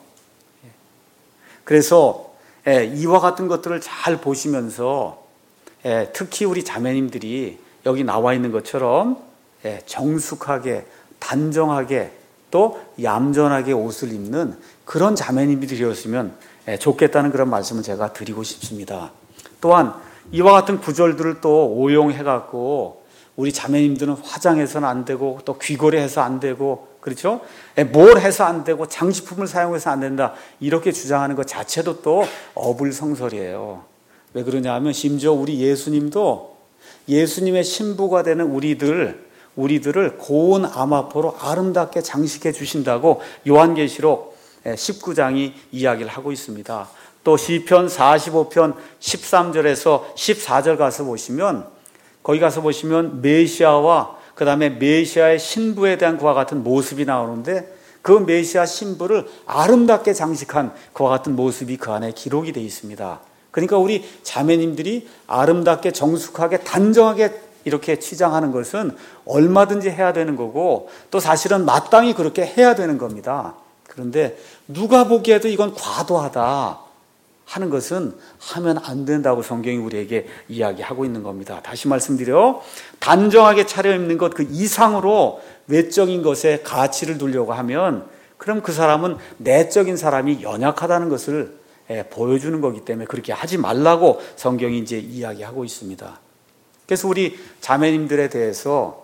그래서 이와 같은 것들을 잘 보시면서 특히 우리 자매님들이 여기 나와 있는 것처럼 정숙하게 단정하게 또 얌전하게 옷을 입는 그런 자매님들이었으면 좋겠다는 그런 말씀을 제가 드리고 싶습니다. 또한 이와 같은 구절들을 또 오용해갖고 우리 자매님들은 화장해서는 안 되고 또 귀걸이해서 안 되고 그렇죠? 뭘 해서 안 되고 장식품을 사용해서 안 된다 이렇게 주장하는 것 자체도 또 어불성설이에요. 왜 그러냐 하면 심지어 우리 예수님도 예수님의 신부가 되는 우리들 우리들을 고운 암화포로 아름답게 장식해 주신다고 요한계시록 십구 장이 이야기를 하고 있습니다. 또 시편 사십오 편 십삼 절에서 십사 절 가서 보시면 거기 가서 보시면 메시아와 그 다음에 메시아의 신부에 대한 그와 같은 모습이 나오는데 그 메시아 신부를 아름답게 장식한 그와 같은 모습이 그 안에 기록이 되어 있습니다. 그러니까 우리 자매님들이 아름답게 정숙하게 단정하게 이렇게 치장하는 것은 얼마든지 해야 되는 거고 또 사실은 마땅히 그렇게 해야 되는 겁니다. 그런데 누가 보기에도 이건 과도하다 하는 것은 하면 안 된다고 성경이 우리에게 이야기하고 있는 겁니다. 다시 말씀드려 단정하게 차려입는 것 그 이상으로 외적인 것에 가치를 두려고 하면 그럼 그 사람은 내적인 사람이 연약하다는 것을 보여주는 거기 때문에 그렇게 하지 말라고 성경이 이제 이야기하고 있습니다. 그래서 우리 자매님들에 대해서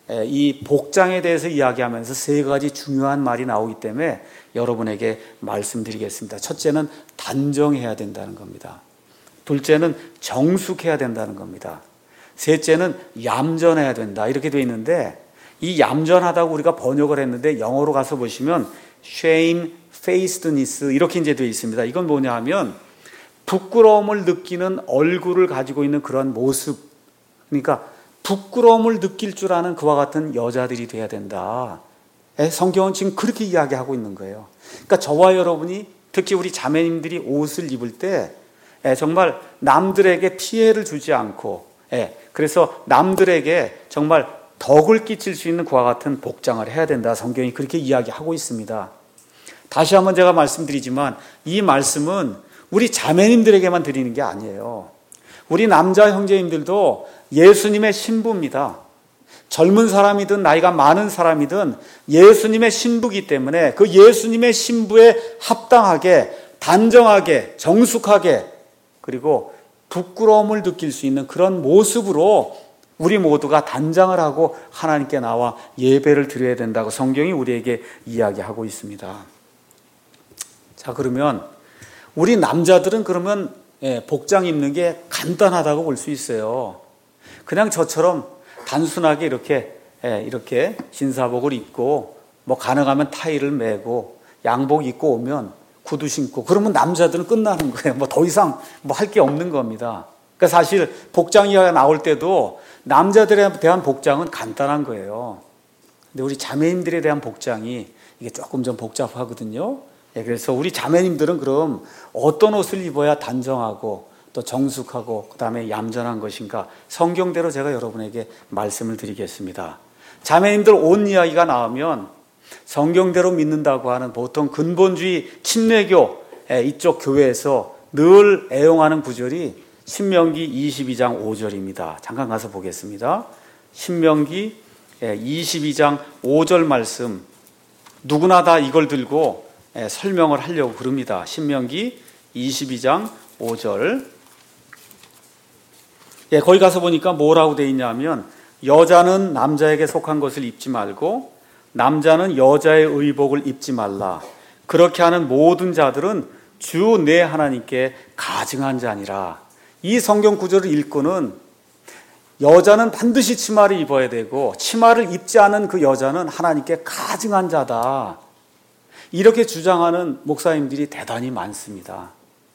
이 복장에 대해서 이야기하면서 세 가지 중요한 말이 나오기 때문에 여러분에게 말씀드리겠습니다. 첫째는 단정해야 된다는 겁니다. 둘째는 정숙해야 된다는 겁니다. 셋째는 얌전해야 된다 이렇게 되어 있는데 이 얌전하다고 우리가 번역을 했는데 영어로 가서 보시면 shamefacedness 이렇게 이제 되어 있습니다. 이건 뭐냐 하면 부끄러움을 느끼는 얼굴을 가지고 있는 그런 모습, 그러니까 부끄러움을 느낄 줄 아는 그와 같은 여자들이 돼야 된다. 성경은 지금 그렇게 이야기하고 있는 거예요. 그러니까 저와 여러분이 특히 우리 자매님들이 옷을 입을 때 정말 남들에게 피해를 주지 않고 그래서 남들에게 정말 덕을 끼칠 수 있는 그와 같은 복장을 해야 된다. 성경이 그렇게 이야기하고 있습니다. 다시 한번 제가 말씀드리지만 이 말씀은 우리 자매님들에게만 드리는 게 아니에요. 우리 남자 형제님들도 예수님의 신부입니다. 젊은 사람이든 나이가 많은 사람이든 예수님의 신부이기 때문에 그 예수님의 신부에 합당하게 단정하게 정숙하게 그리고 부끄러움을 느낄 수 있는 그런 모습으로 우리 모두가 단장을 하고 하나님께 나와 예배를 드려야 된다고 성경이 우리에게 이야기하고 있습니다. 자, 그러면 우리 남자들은 그러면 복장 입는 게 간단하다고 볼 수 있어요. 그냥 저처럼 단순하게 이렇게 이렇게 신사복을 입고 뭐 가능하면 타이를 매고 양복 입고 오면 구두 신고 그러면 남자들은 끝나는 거예요. 뭐 더 이상 뭐 할 게 없는 겁니다. 그러니까 사실 복장 이야기가 나올 때도 남자들에 대한 복장은 간단한 거예요. 근데 우리 자매님들에 대한 복장이 이게 조금 좀 복잡하거든요. 그래서 우리 자매님들은 그럼 어떤 옷을 입어야 단정하고 또 정숙하고 그 다음에 얌전한 것인가 성경대로 제가 여러분에게 말씀을 드리겠습니다. 자매님들 옷 이야기가 나오면 성경대로 믿는다고 하는 보통 근본주의 침례교 이쪽 교회에서 늘 애용하는 구절이 신명기 이십이 장 오 절입니다. 잠깐 가서 보겠습니다. 신명기 이십이 장 오 절 말씀 누구나 다 이걸 들고 설명을 하려고 그럽니다. 신명기 이십이 장 오 절 예, 거기 가서 보니까 뭐라고 되어 있냐면 여자는 남자에게 속한 것을 입지 말고 남자는 여자의 의복을 입지 말라. 그렇게 하는 모든 자들은 주 내 하나님께 가증한 자니라. 이 성경 구절을 읽고는 여자는 반드시 치마를 입어야 되고 치마를 입지 않은 그 여자는 하나님께 가증한 자다. 이렇게 주장하는 목사님들이 대단히 많습니다.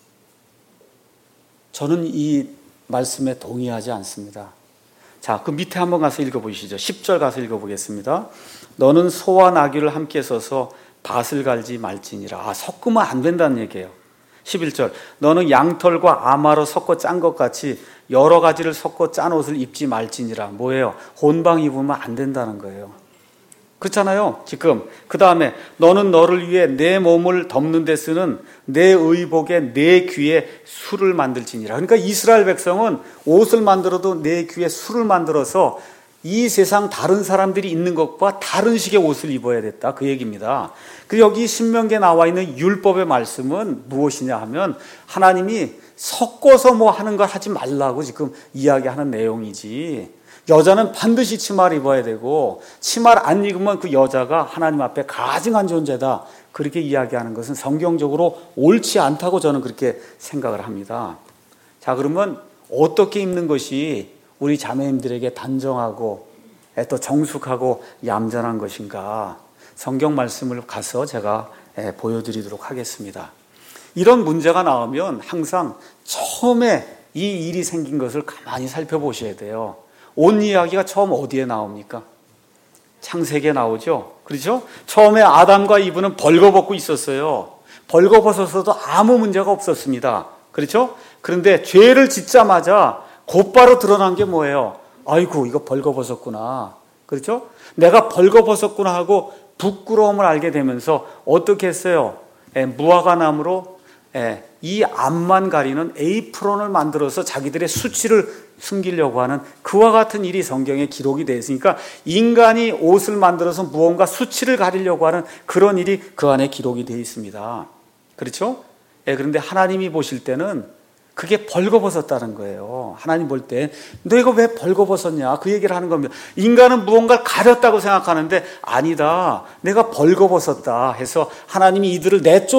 저는 이 말씀에 동의하지 않습니다. 자, 그 밑에 한번 가서 읽어보시죠. 십 절 가서 읽어보겠습니다. 너는 소와 나귀를 함께 써서 밭을 갈지 말지니라. 아, 섞으면 안 된다는 얘기예요. 십일 절 너는 양털과 아마로 섞어 짠 것 같이 여러 가지를 섞어 짠 옷을 입지 말지니라. 뭐예요? 혼방 입으면 안 된다는 거예요. 그렇잖아요. 지금 그 다음에 너는 너를 위해 내 몸을 덮는 데 쓰는 내 의복에 내 귀에 술을 만들지니라. 그러니까 이스라엘 백성은 옷을 만들어도 내 귀에 술을 만들어서 이 세상 다른 사람들이 입는 것과 다른 식의 옷을 입어야 됐다. 그 얘기입니다. 그리고 여기 신명기에 나와 있는 율법의 말씀은 무엇이냐 하면 하나님이 섞어서 뭐 하는 걸 하지 말라고 지금 이야기하는 내용이지. 여자는 반드시 치마를 입어야 되고 치마를 안 입으면 그 여자가 하나님 앞에 가증한 존재다. 그렇게 이야기하는 것은 성경적으로 옳지 않다고 저는 그렇게 생각을 합니다. 자, 그러면 어떻게 입는 것이 우리 자매님들에게 단정하고 또 정숙하고 얌전한 것인가? 성경 말씀을 가서 제가 보여드리도록 하겠습니다. 이런 문제가 나오면 항상 처음에 이 일이 생긴 것을 가만히 살펴보셔야 돼요. 옷 이야기가 처음 어디에 나옵니까? 창세기에 나오죠. 그렇죠? 처음에 아담과 이브는 벌거벗고 있었어요. 벌거벗어서도 아무 문제가 없었습니다. 그렇죠? 그런데 죄를 짓자마자 곧바로 드러난 게 뭐예요? 아이고, 이거 벌거벗었구나. 그렇죠? 내가 벌거벗었구나 하고 부끄러움을 알게 되면서 어떻게 했어요? 예, 무화과 나무로 예, 이 앞만 가리는 에이프론을 만들어서 자기들의 수치를 숨기려고 하는 그와 같은 일이 성경에 기록이 되어 있으니까 인간이 옷을 만들어서 무언가 수치를 가리려고 하는 그런 일이 그 안에 기록이 되어 있습니다. 그렇죠? 예, 그런데 하나님이 보실 때는 그게 벌거벗었다는 거예요. 하나님 볼 때 너 이거 왜 벌거벗었냐 그 얘기를 하는 겁니다. 인간은 무언가를 가렸다고 생각하는데 아니다, 내가 벌거벗었다 해서 하나님이 이들을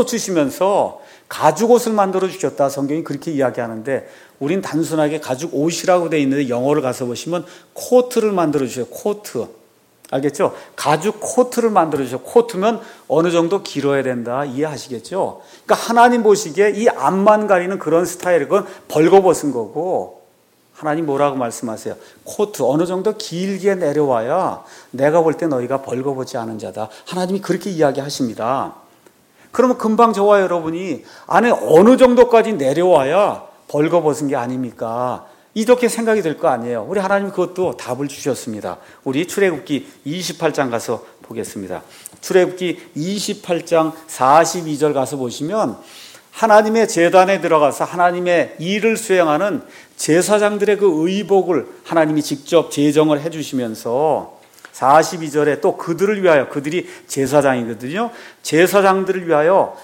내쫓으시면서 가죽 옷을 만들어 주셨다. 성경이 그렇게 이야기하는데 우린 단순하게 가죽 옷이라고 되어 있는데 영어를 가서 보시면 코트를 만들어 주셔요. 코트. 알겠죠? 가죽 코트를 만들어 주셔요. 코트면 어느 정도 길어야 된다. 이해하시겠죠? 그러니까 하나님 보시기에 이 앞만 가리는 그런 스타일은 건 벌거벗은 거고, 하나님 뭐라고 말씀하세요? 코트 어느 정도 길게 내려와야 내가 볼 때 너희가 벌거벗지 않은 자다. 하나님이 그렇게 이야기하십니다. 그러면 금방 저와 여러분이 안에 어느 정도까지 내려와야 벌거벗은 게 아닙니까? 이렇게 생각이 될 거 아니에요. 우리 하나님 그것도 답을 주셨습니다. 우리 출애굽기 이십팔 장 가서 보겠습니다. 출애굽기 이십팔 장 사십이 절 가서 보시면 하나님의 제단에 들어가서 하나님의 일을 수행하는 제사장들의 그 의복을 하나님이 직접 제정을 해주시면서 사십이 절에 또 그들을 위하여, 그들이 제사장이거든요. 제사장들을 위하여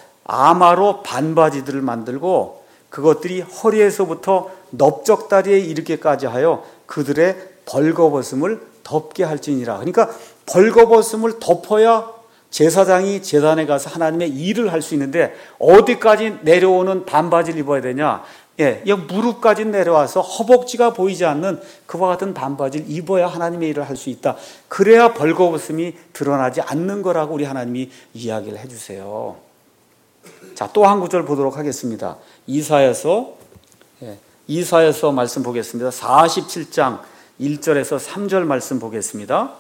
아마로 반바지들을 만들고 그것들이 허리에서부터 넓적다리에 이르게까지 하여 그들의 벌거벗음을 덮게 할지니라. 그러니까 벌거벗음을 덮어야 제사장이 제단에 가서 하나님의 일을 할 수 있는데 어디까지 내려오는 반바지를 입어야 되냐? 예, 이 무릎까지 내려와서 허벅지가 보이지 않는 그와 같은 반바지를 입어야 하나님의 일을 할 수 있다. 그래야 벌거벗음이 드러나지 않는 거라고 우리 하나님이 이야기를 해주세요. 자, 또 한 구절 보도록 하겠습니다. 이사야서, 예, 이사야서 말씀 보겠습니다. 사십칠 장 일 절에서 삼 절 말씀 보겠습니다.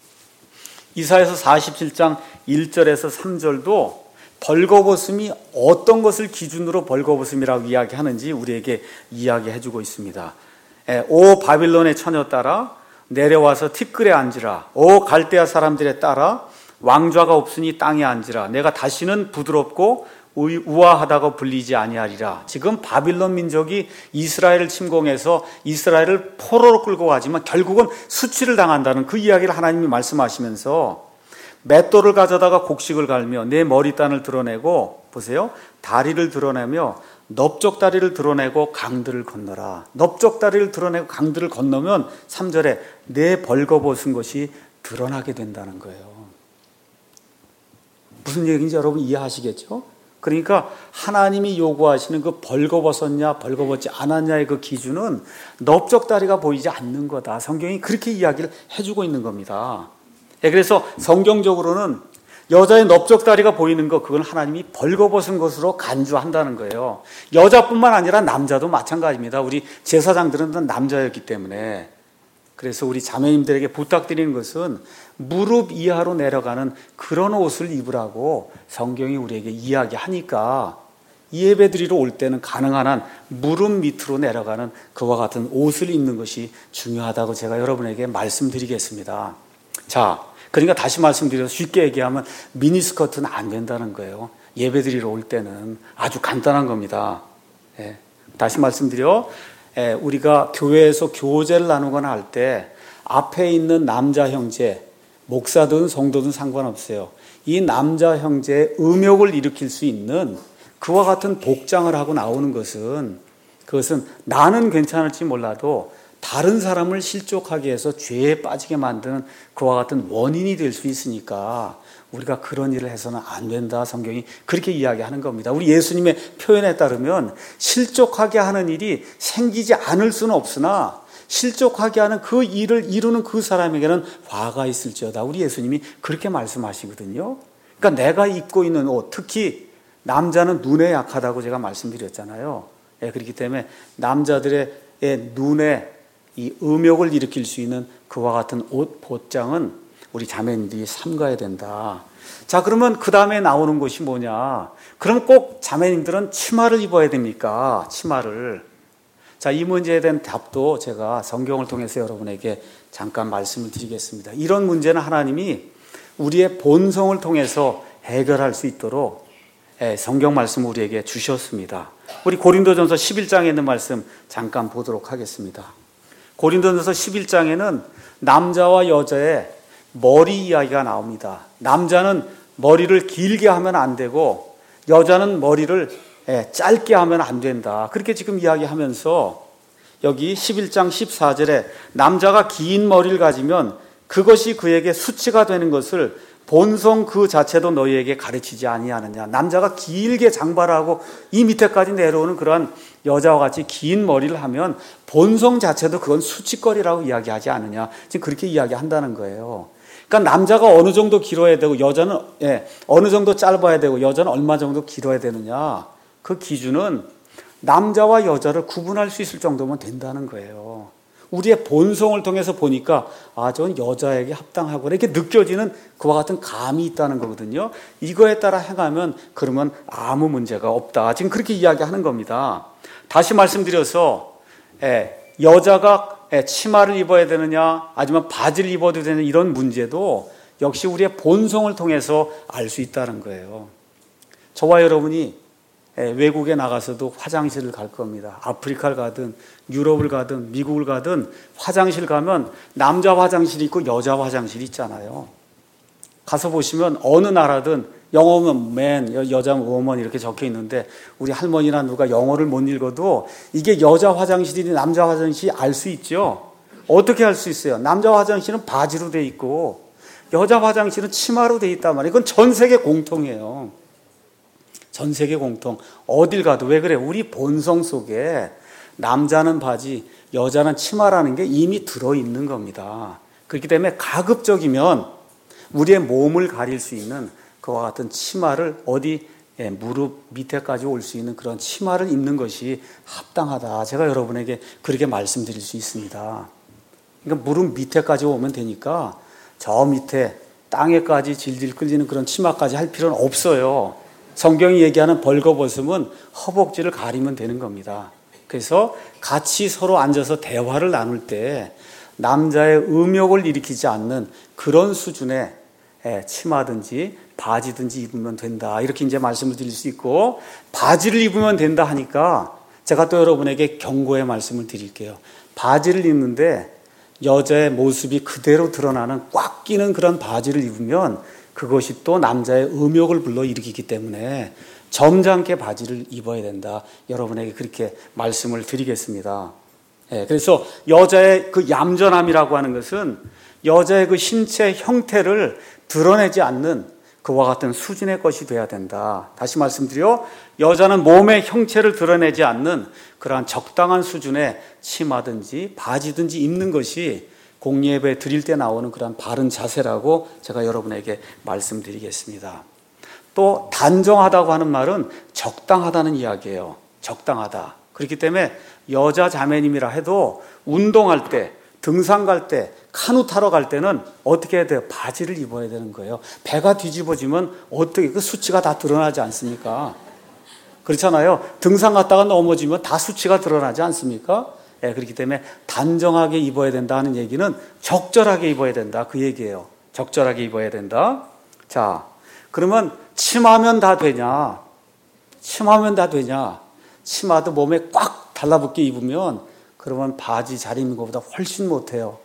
이사야서 사십칠 장 일 절에서 삼 절도 벌거벗음이 어떤 것을 기준으로 벌거벗음이라고 이야기하는지 우리에게 이야기해주고 있습니다. 예, 오 바빌론의 처녀 따라 내려와서 티끌에 앉으라. 오 갈대아 사람들에 따라 왕좌가 없으니 땅에 앉으라. 내가 다시는 부드럽고 우아하다고 불리지 아니하리라. 지금 바빌론 민족이 이스라엘을 침공해서 이스라엘을 포로로 끌고 가지만 결국은 수치를 당한다는 그 이야기를 하나님이 말씀하시면서 맷돌을 가져다가 곡식을 갈며 내 머리단을 드러내고, 보세요, 다리를 드러내며 넓적다리를 드러내고 강들을 건너라. 넓적다리를 드러내고 강들을 건너면 삼 절에 내 벌거벗은 것이 드러나게 된다는 거예요. 무슨 얘기인지 여러분 이해하시겠죠? 그러니까 하나님이 요구하시는 그 벌거벗었냐 벌거벗지 않았냐의 그 기준은 넓적다리가 보이지 않는 거다. 성경이 그렇게 이야기를 해주고 있는 겁니다. 예, 그래서 성경적으로는 여자의 넓적다리가 보이는 것, 그건 하나님이 벌거벗은 것으로 간주한다는 거예요. 여자뿐만 아니라 남자도 마찬가지입니다. 우리 제사장들은 다 남자였기 때문에. 그래서 우리 자매님들에게 부탁드리는 것은 무릎 이하로 내려가는 그런 옷을 입으라고 성경이 우리에게 이야기하니까 예배드리러 올 때는 가능한 한 무릎 밑으로 내려가는 그와 같은 옷을 입는 것이 중요하다고 제가 여러분에게 말씀드리겠습니다. 자, 그러니까 다시 말씀드려서 쉽게 얘기하면 미니스커트는 안 된다는 거예요. 예배드리러 올 때는 아주 간단한 겁니다. 예, 다시 말씀드려, 예, 우리가 교회에서 교제를 나누거나 할 때 앞에 있는 남자 형제, 목사든 성도든 상관없어요. 이 남자 형제의 음욕을 일으킬 수 있는 그와 같은 복장을 하고 나오는 것은, 그것은 나는 괜찮을지 몰라도 다른 사람을 실족하게 해서 죄에 빠지게 만드는 그와 같은 원인이 될 수 있으니까 우리가 그런 일을 해서는 안 된다. 성경이 그렇게 이야기하는 겁니다. 우리 예수님의 표현에 따르면 실족하게 하는 일이 생기지 않을 수는 없으나 실족하게 하는 그 일을 이루는 그 사람에게는 화가 있을지어다. 우리 예수님이 그렇게 말씀하시거든요. 그러니까 내가 입고 있는 옷, 특히 남자는 눈에 약하다고 제가 말씀드렸잖아요. 예, 그렇기 때문에 남자들의 눈에 이 음욕을 일으킬 수 있는 그와 같은 옷, 복장은 우리 자매님들이 삼가야 된다. 자, 그러면 그 다음에 나오는 것이 뭐냐? 그럼 꼭 자매님들은 치마를 입어야 됩니까? 치마를. 자, 이 문제에 대한 답도 제가 성경을 통해서 여러분에게 잠깐 말씀을 드리겠습니다. 이런 문제는 하나님이 우리의 본성을 통해서 해결할 수 있도록 성경 말씀을 우리에게 주셨습니다. 우리 고린도전서 십일 장에 있는 말씀 잠깐 보도록 하겠습니다. 고린도전서 십일 장에는 남자와 여자의 머리 이야기가 나옵니다. 남자는 머리를 길게 하면 안 되고 여자는 머리를 짧게 하면 안 된다. 그렇게 지금 이야기하면서 여기 십일 장 십사 절에 남자가 긴 머리를 가지면 그것이 그에게 수치가 되는 것을 본성 그 자체도 너희에게 가르치지 아니하느냐. 남자가 길게 장발하고 이 밑에까지 내려오는 그러한 여자와 같이 긴 머리를 하면 본성 자체도 그건 수치거리라고 이야기하지 않느냐. 지금 그렇게 이야기한다는 거예요. 그러니까 남자가 어느 정도 길어야 되고 여자는 예, 어느 정도 짧아야 되고 여자는 얼마 정도 길어야 되느냐. 그 기준은 남자와 여자를 구분할 수 있을 정도면 된다는 거예요. 우리의 본성을 통해서 보니까 아, 저건 여자에게 합당하구나 이렇게 느껴지는 그와 같은 감이 있다는 거거든요. 이거에 따라 행하면 그러면 아무 문제가 없다. 지금 그렇게 이야기하는 겁니다. 다시 말씀드려서 예, 여자가 예, 치마를 입어야 되느냐 아니면 바지를 입어도 되는 이런 문제도 역시 우리의 본성을 통해서 알 수 있다는 거예요. 저와 여러분이 외국에 나가서도 화장실을 갈 겁니다. 아프리카를 가든 유럽을 가든 미국을 가든 화장실 가면 남자 화장실이 있고 여자 화장실이 있잖아요. 가서 보시면 어느 나라든 영어면 man, 여자면 woman 이렇게 적혀 있는데 우리 할머니나 누가 영어를 못 읽어도 이게 여자 화장실이니 남자 화장실이 알 수 있죠. 어떻게 알 수 있어요? 남자 화장실은 바지로 돼 있고 여자 화장실은 치마로 돼 있단 말이에요. 이건 전 세계 공통이에요. 전 세계 공통. 어딜 가도 왜 그래? 우리 본성 속에 남자는 바지, 여자는 치마라는 게 이미 들어있는 겁니다. 그렇기 때문에 가급적이면 우리의 몸을 가릴 수 있는 그와 같은 치마를 어디 예, 무릎 밑에까지 올 수 있는 그런 치마를 입는 것이 합당하다. 제가 여러분에게 그렇게 말씀드릴 수 있습니다. 그러니까 무릎 밑에까지 오면 되니까 저 밑에 땅에까지 질질 끌리는 그런 치마까지 할 필요는 없어요. 성경이 얘기하는 벌거벗음은 허벅지를 가리면 되는 겁니다. 그래서 같이 서로 앉아서 대화를 나눌 때 남자의 음욕을 일으키지 않는 그런 수준의 치마든지 바지든지 입으면 된다. 이렇게 이제 말씀을 드릴 수 있고 바지를 입으면 된다 하니까 제가 또 여러분에게 경고의 말씀을 드릴게요. 바지를 입는데 여자의 모습이 그대로 드러나는 꽉 끼는 그런 바지를 입으면 그것이 또 남자의 음욕을 불러일으키기 때문에 점잖게 바지를 입어야 된다. 여러분에게 그렇게 말씀을 드리겠습니다. 예, 그래서 여자의 그 얌전함이라고 하는 것은 여자의 그 신체 형태를 드러내지 않는 그와 같은 수준의 것이 돼야 된다. 다시 말씀드려 여자는 몸의 형체를 드러내지 않는 그러한 적당한 수준의 치마든지 바지든지 입는 것이 공예배 드릴 때 나오는 그런 바른 자세라고 제가 여러분에게 말씀드리겠습니다. 또 단정하다고 하는 말은 적당하다는 이야기예요. 적당하다. 그렇기 때문에 여자 자매님이라 해도 운동할 때, 등산 갈 때, 카누 타러 갈 때는 어떻게 해야 돼요? 바지를 입어야 되는 거예요. 배가 뒤집어지면 어떻게 그 수치가 다 드러나지 않습니까? 그렇잖아요. 등산 갔다가 넘어지면 다 수치가 드러나지 않습니까? 예, 그렇기 때문에 단정하게 입어야 된다는 얘기는 적절하게 입어야 된다. 그 얘기예요. 적절하게 입어야 된다. 자, 그러면 치마면 다 되냐? 치마면 다 되냐? 치마도 몸에 꽉 달라붙게 입으면 그러면 바지 잘 입는 것보다 훨씬 못해요.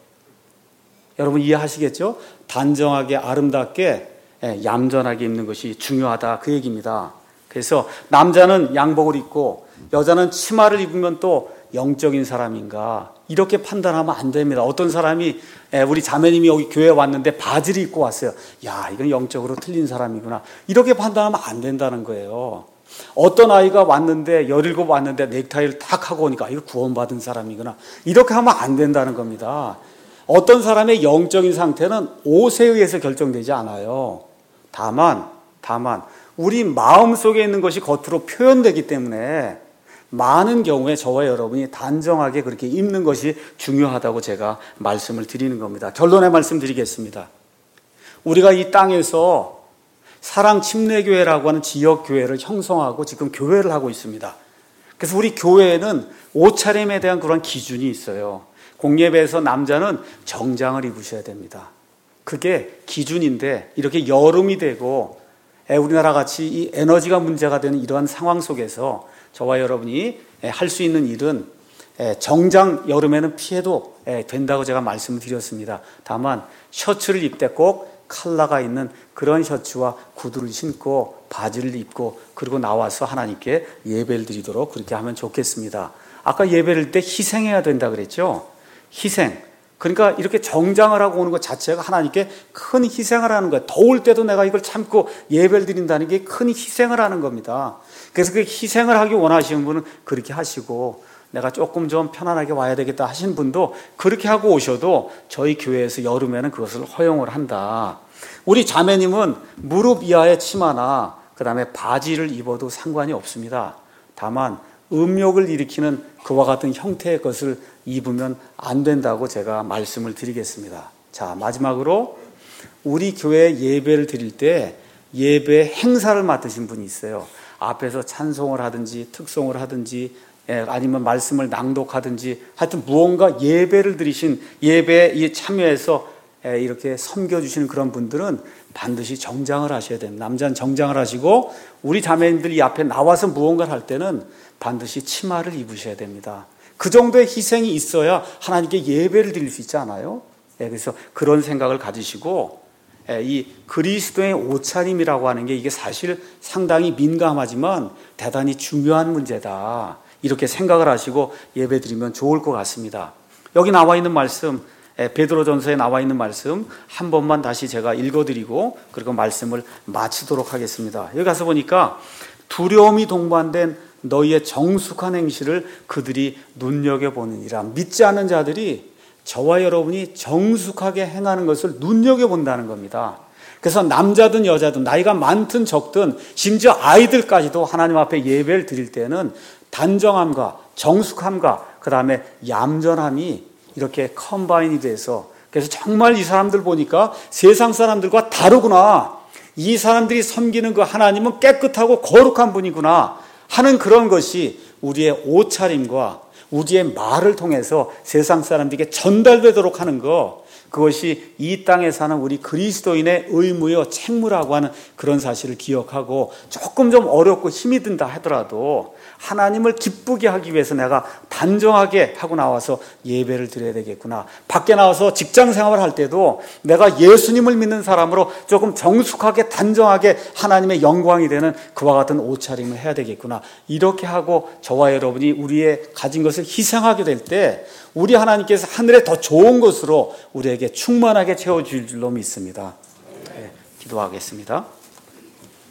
여러분 이해하시겠죠? 단정하게 아름답게 예, 얌전하게 입는 것이 중요하다. 그 얘기입니다. 그래서 남자는 양복을 입고 여자는 치마를 입으면 또 영적인 사람인가 이렇게 판단하면 안 됩니다. 어떤 사람이 우리 자매님이 여기 교회에 왔는데 바지를 입고 왔어요. 야, 이건 영적으로 틀린 사람이구나. 이렇게 판단하면 안 된다는 거예요. 어떤 아이가 왔는데 열일곱 왔는데 넥타이를 탁 하고 오니까 이거 구원받은 사람이구나. 이렇게 하면 안 된다는 겁니다. 어떤 사람의 영적인 상태는 옷에 의해서 결정되지 않아요. 다만 다만 우리 마음속에 있는 것이 겉으로 표현되기 때문에 많은 경우에 저와 여러분이 단정하게 그렇게 입는 것이 중요하다고 제가 말씀을 드리는 겁니다. 결론의 말씀 드리겠습니다. 우리가 이 땅에서 사랑 침례교회라고 하는 지역교회를 형성하고 지금 교회를 하고 있습니다. 그래서 우리 교회에는 옷차림에 대한 그런 기준이 있어요. 공예배에서 남자는 정장을 입으셔야 됩니다. 그게 기준인데 이렇게 여름이 되고 우리나라 같이 이 에너지가 문제가 되는 이러한 상황 속에서 저와 여러분이 할 수 있는 일은 정장 여름에는 피해도 된다고 제가 말씀을 드렸습니다. 다만 셔츠를 입되 꼭 컬러가 있는 그런 셔츠와 구두를 신고 바지를 입고 그리고 나와서 하나님께 예배를 드리도록 그렇게 하면 좋겠습니다. 아까 예배를 때 희생해야 된다 그랬죠? 희생. 그러니까 이렇게 정장을 하고 오는 것 자체가 하나님께 큰 희생을 하는 거예요. 더울 때도 내가 이걸 참고 예배를 드린다는 게 큰 희생을 하는 겁니다. 그래서 그 희생을 하기 원하시는 분은 그렇게 하시고 내가 조금 좀 편안하게 와야 되겠다 하신 분도 그렇게 하고 오셔도 저희 교회에서 여름에는 그것을 허용을 한다. 우리 자매님은 무릎 이하의 치마나 그 다음에 바지를 입어도 상관이 없습니다. 다만 음욕을 일으키는 그와 같은 형태의 것을 입으면 안 된다고 제가 말씀을 드리겠습니다. 자, 마지막으로 우리 교회 예배를 드릴 때 예배 행사를 맡으신 분이 있어요. 앞에서 찬송을 하든지 특송을 하든지 아니면 말씀을 낭독하든지 하여튼 무언가 예배를 드리신 예배에 참여해서 이렇게 섬겨주시는 그런 분들은 반드시 정장을 하셔야 됩니다. 남자는 정장을 하시고 우리 자매님들이 앞에 나와서 무언가를 할 때는 반드시 치마를 입으셔야 됩니다. 그 정도의 희생이 있어야 하나님께 예배를 드릴 수 있지 않아요? 그래서 그런 생각을 가지시고 이 그리스도의 옷차림이라고 하는 게 이게 사실 상당히 민감하지만 대단히 중요한 문제다. 이렇게 생각을 하시고 예배 드리면 좋을 것 같습니다. 여기 나와 있는 말씀, 베드로전서에 나와 있는 말씀 한 번만 다시 제가 읽어드리고 그리고 말씀을 마치도록 하겠습니다. 여기 가서 보니까 두려움이 동반된 너희의 정숙한 행실을 그들이 눈여겨보느니라. 믿지 않는 자들이 저와 여러분이 정숙하게 행하는 것을 눈여겨본다는 겁니다. 그래서 남자든 여자든 나이가 많든 적든 심지어 아이들까지도 하나님 앞에 예배를 드릴 때는 단정함과 정숙함과 그 다음에 얌전함이 이렇게 컴바인이 돼서 그래서 정말 이 사람들 보니까 세상 사람들과 다르구나. 이 사람들이 섬기는 그 하나님은 깨끗하고 거룩한 분이구나 하는 그런 것이 우리의 옷차림과 우리의 말을 통해서 세상 사람들에게 전달되도록 하는 것, 그것이 이 땅에 사는 우리 그리스도인의 의무요 책무라고 하는 그런 사실을 기억하고 조금 좀 어렵고 힘이 든다 하더라도 하나님을 기쁘게 하기 위해서 내가 단정하게 하고 나와서 예배를 드려야 되겠구나. 밖에 나와서 직장 생활을 할 때도 내가 예수님을 믿는 사람으로 조금 정숙하게 단정하게 하나님의 영광이 되는 그와 같은 옷차림을 해야 되겠구나. 이렇게 하고 저와 여러분이 우리의 가진 것을 희생하게 될 때 우리 하나님께서 하늘에 더 좋은 것으로 우리에게 충만하게 채워줄 줄로 믿습니다. 네, 기도하겠습니다.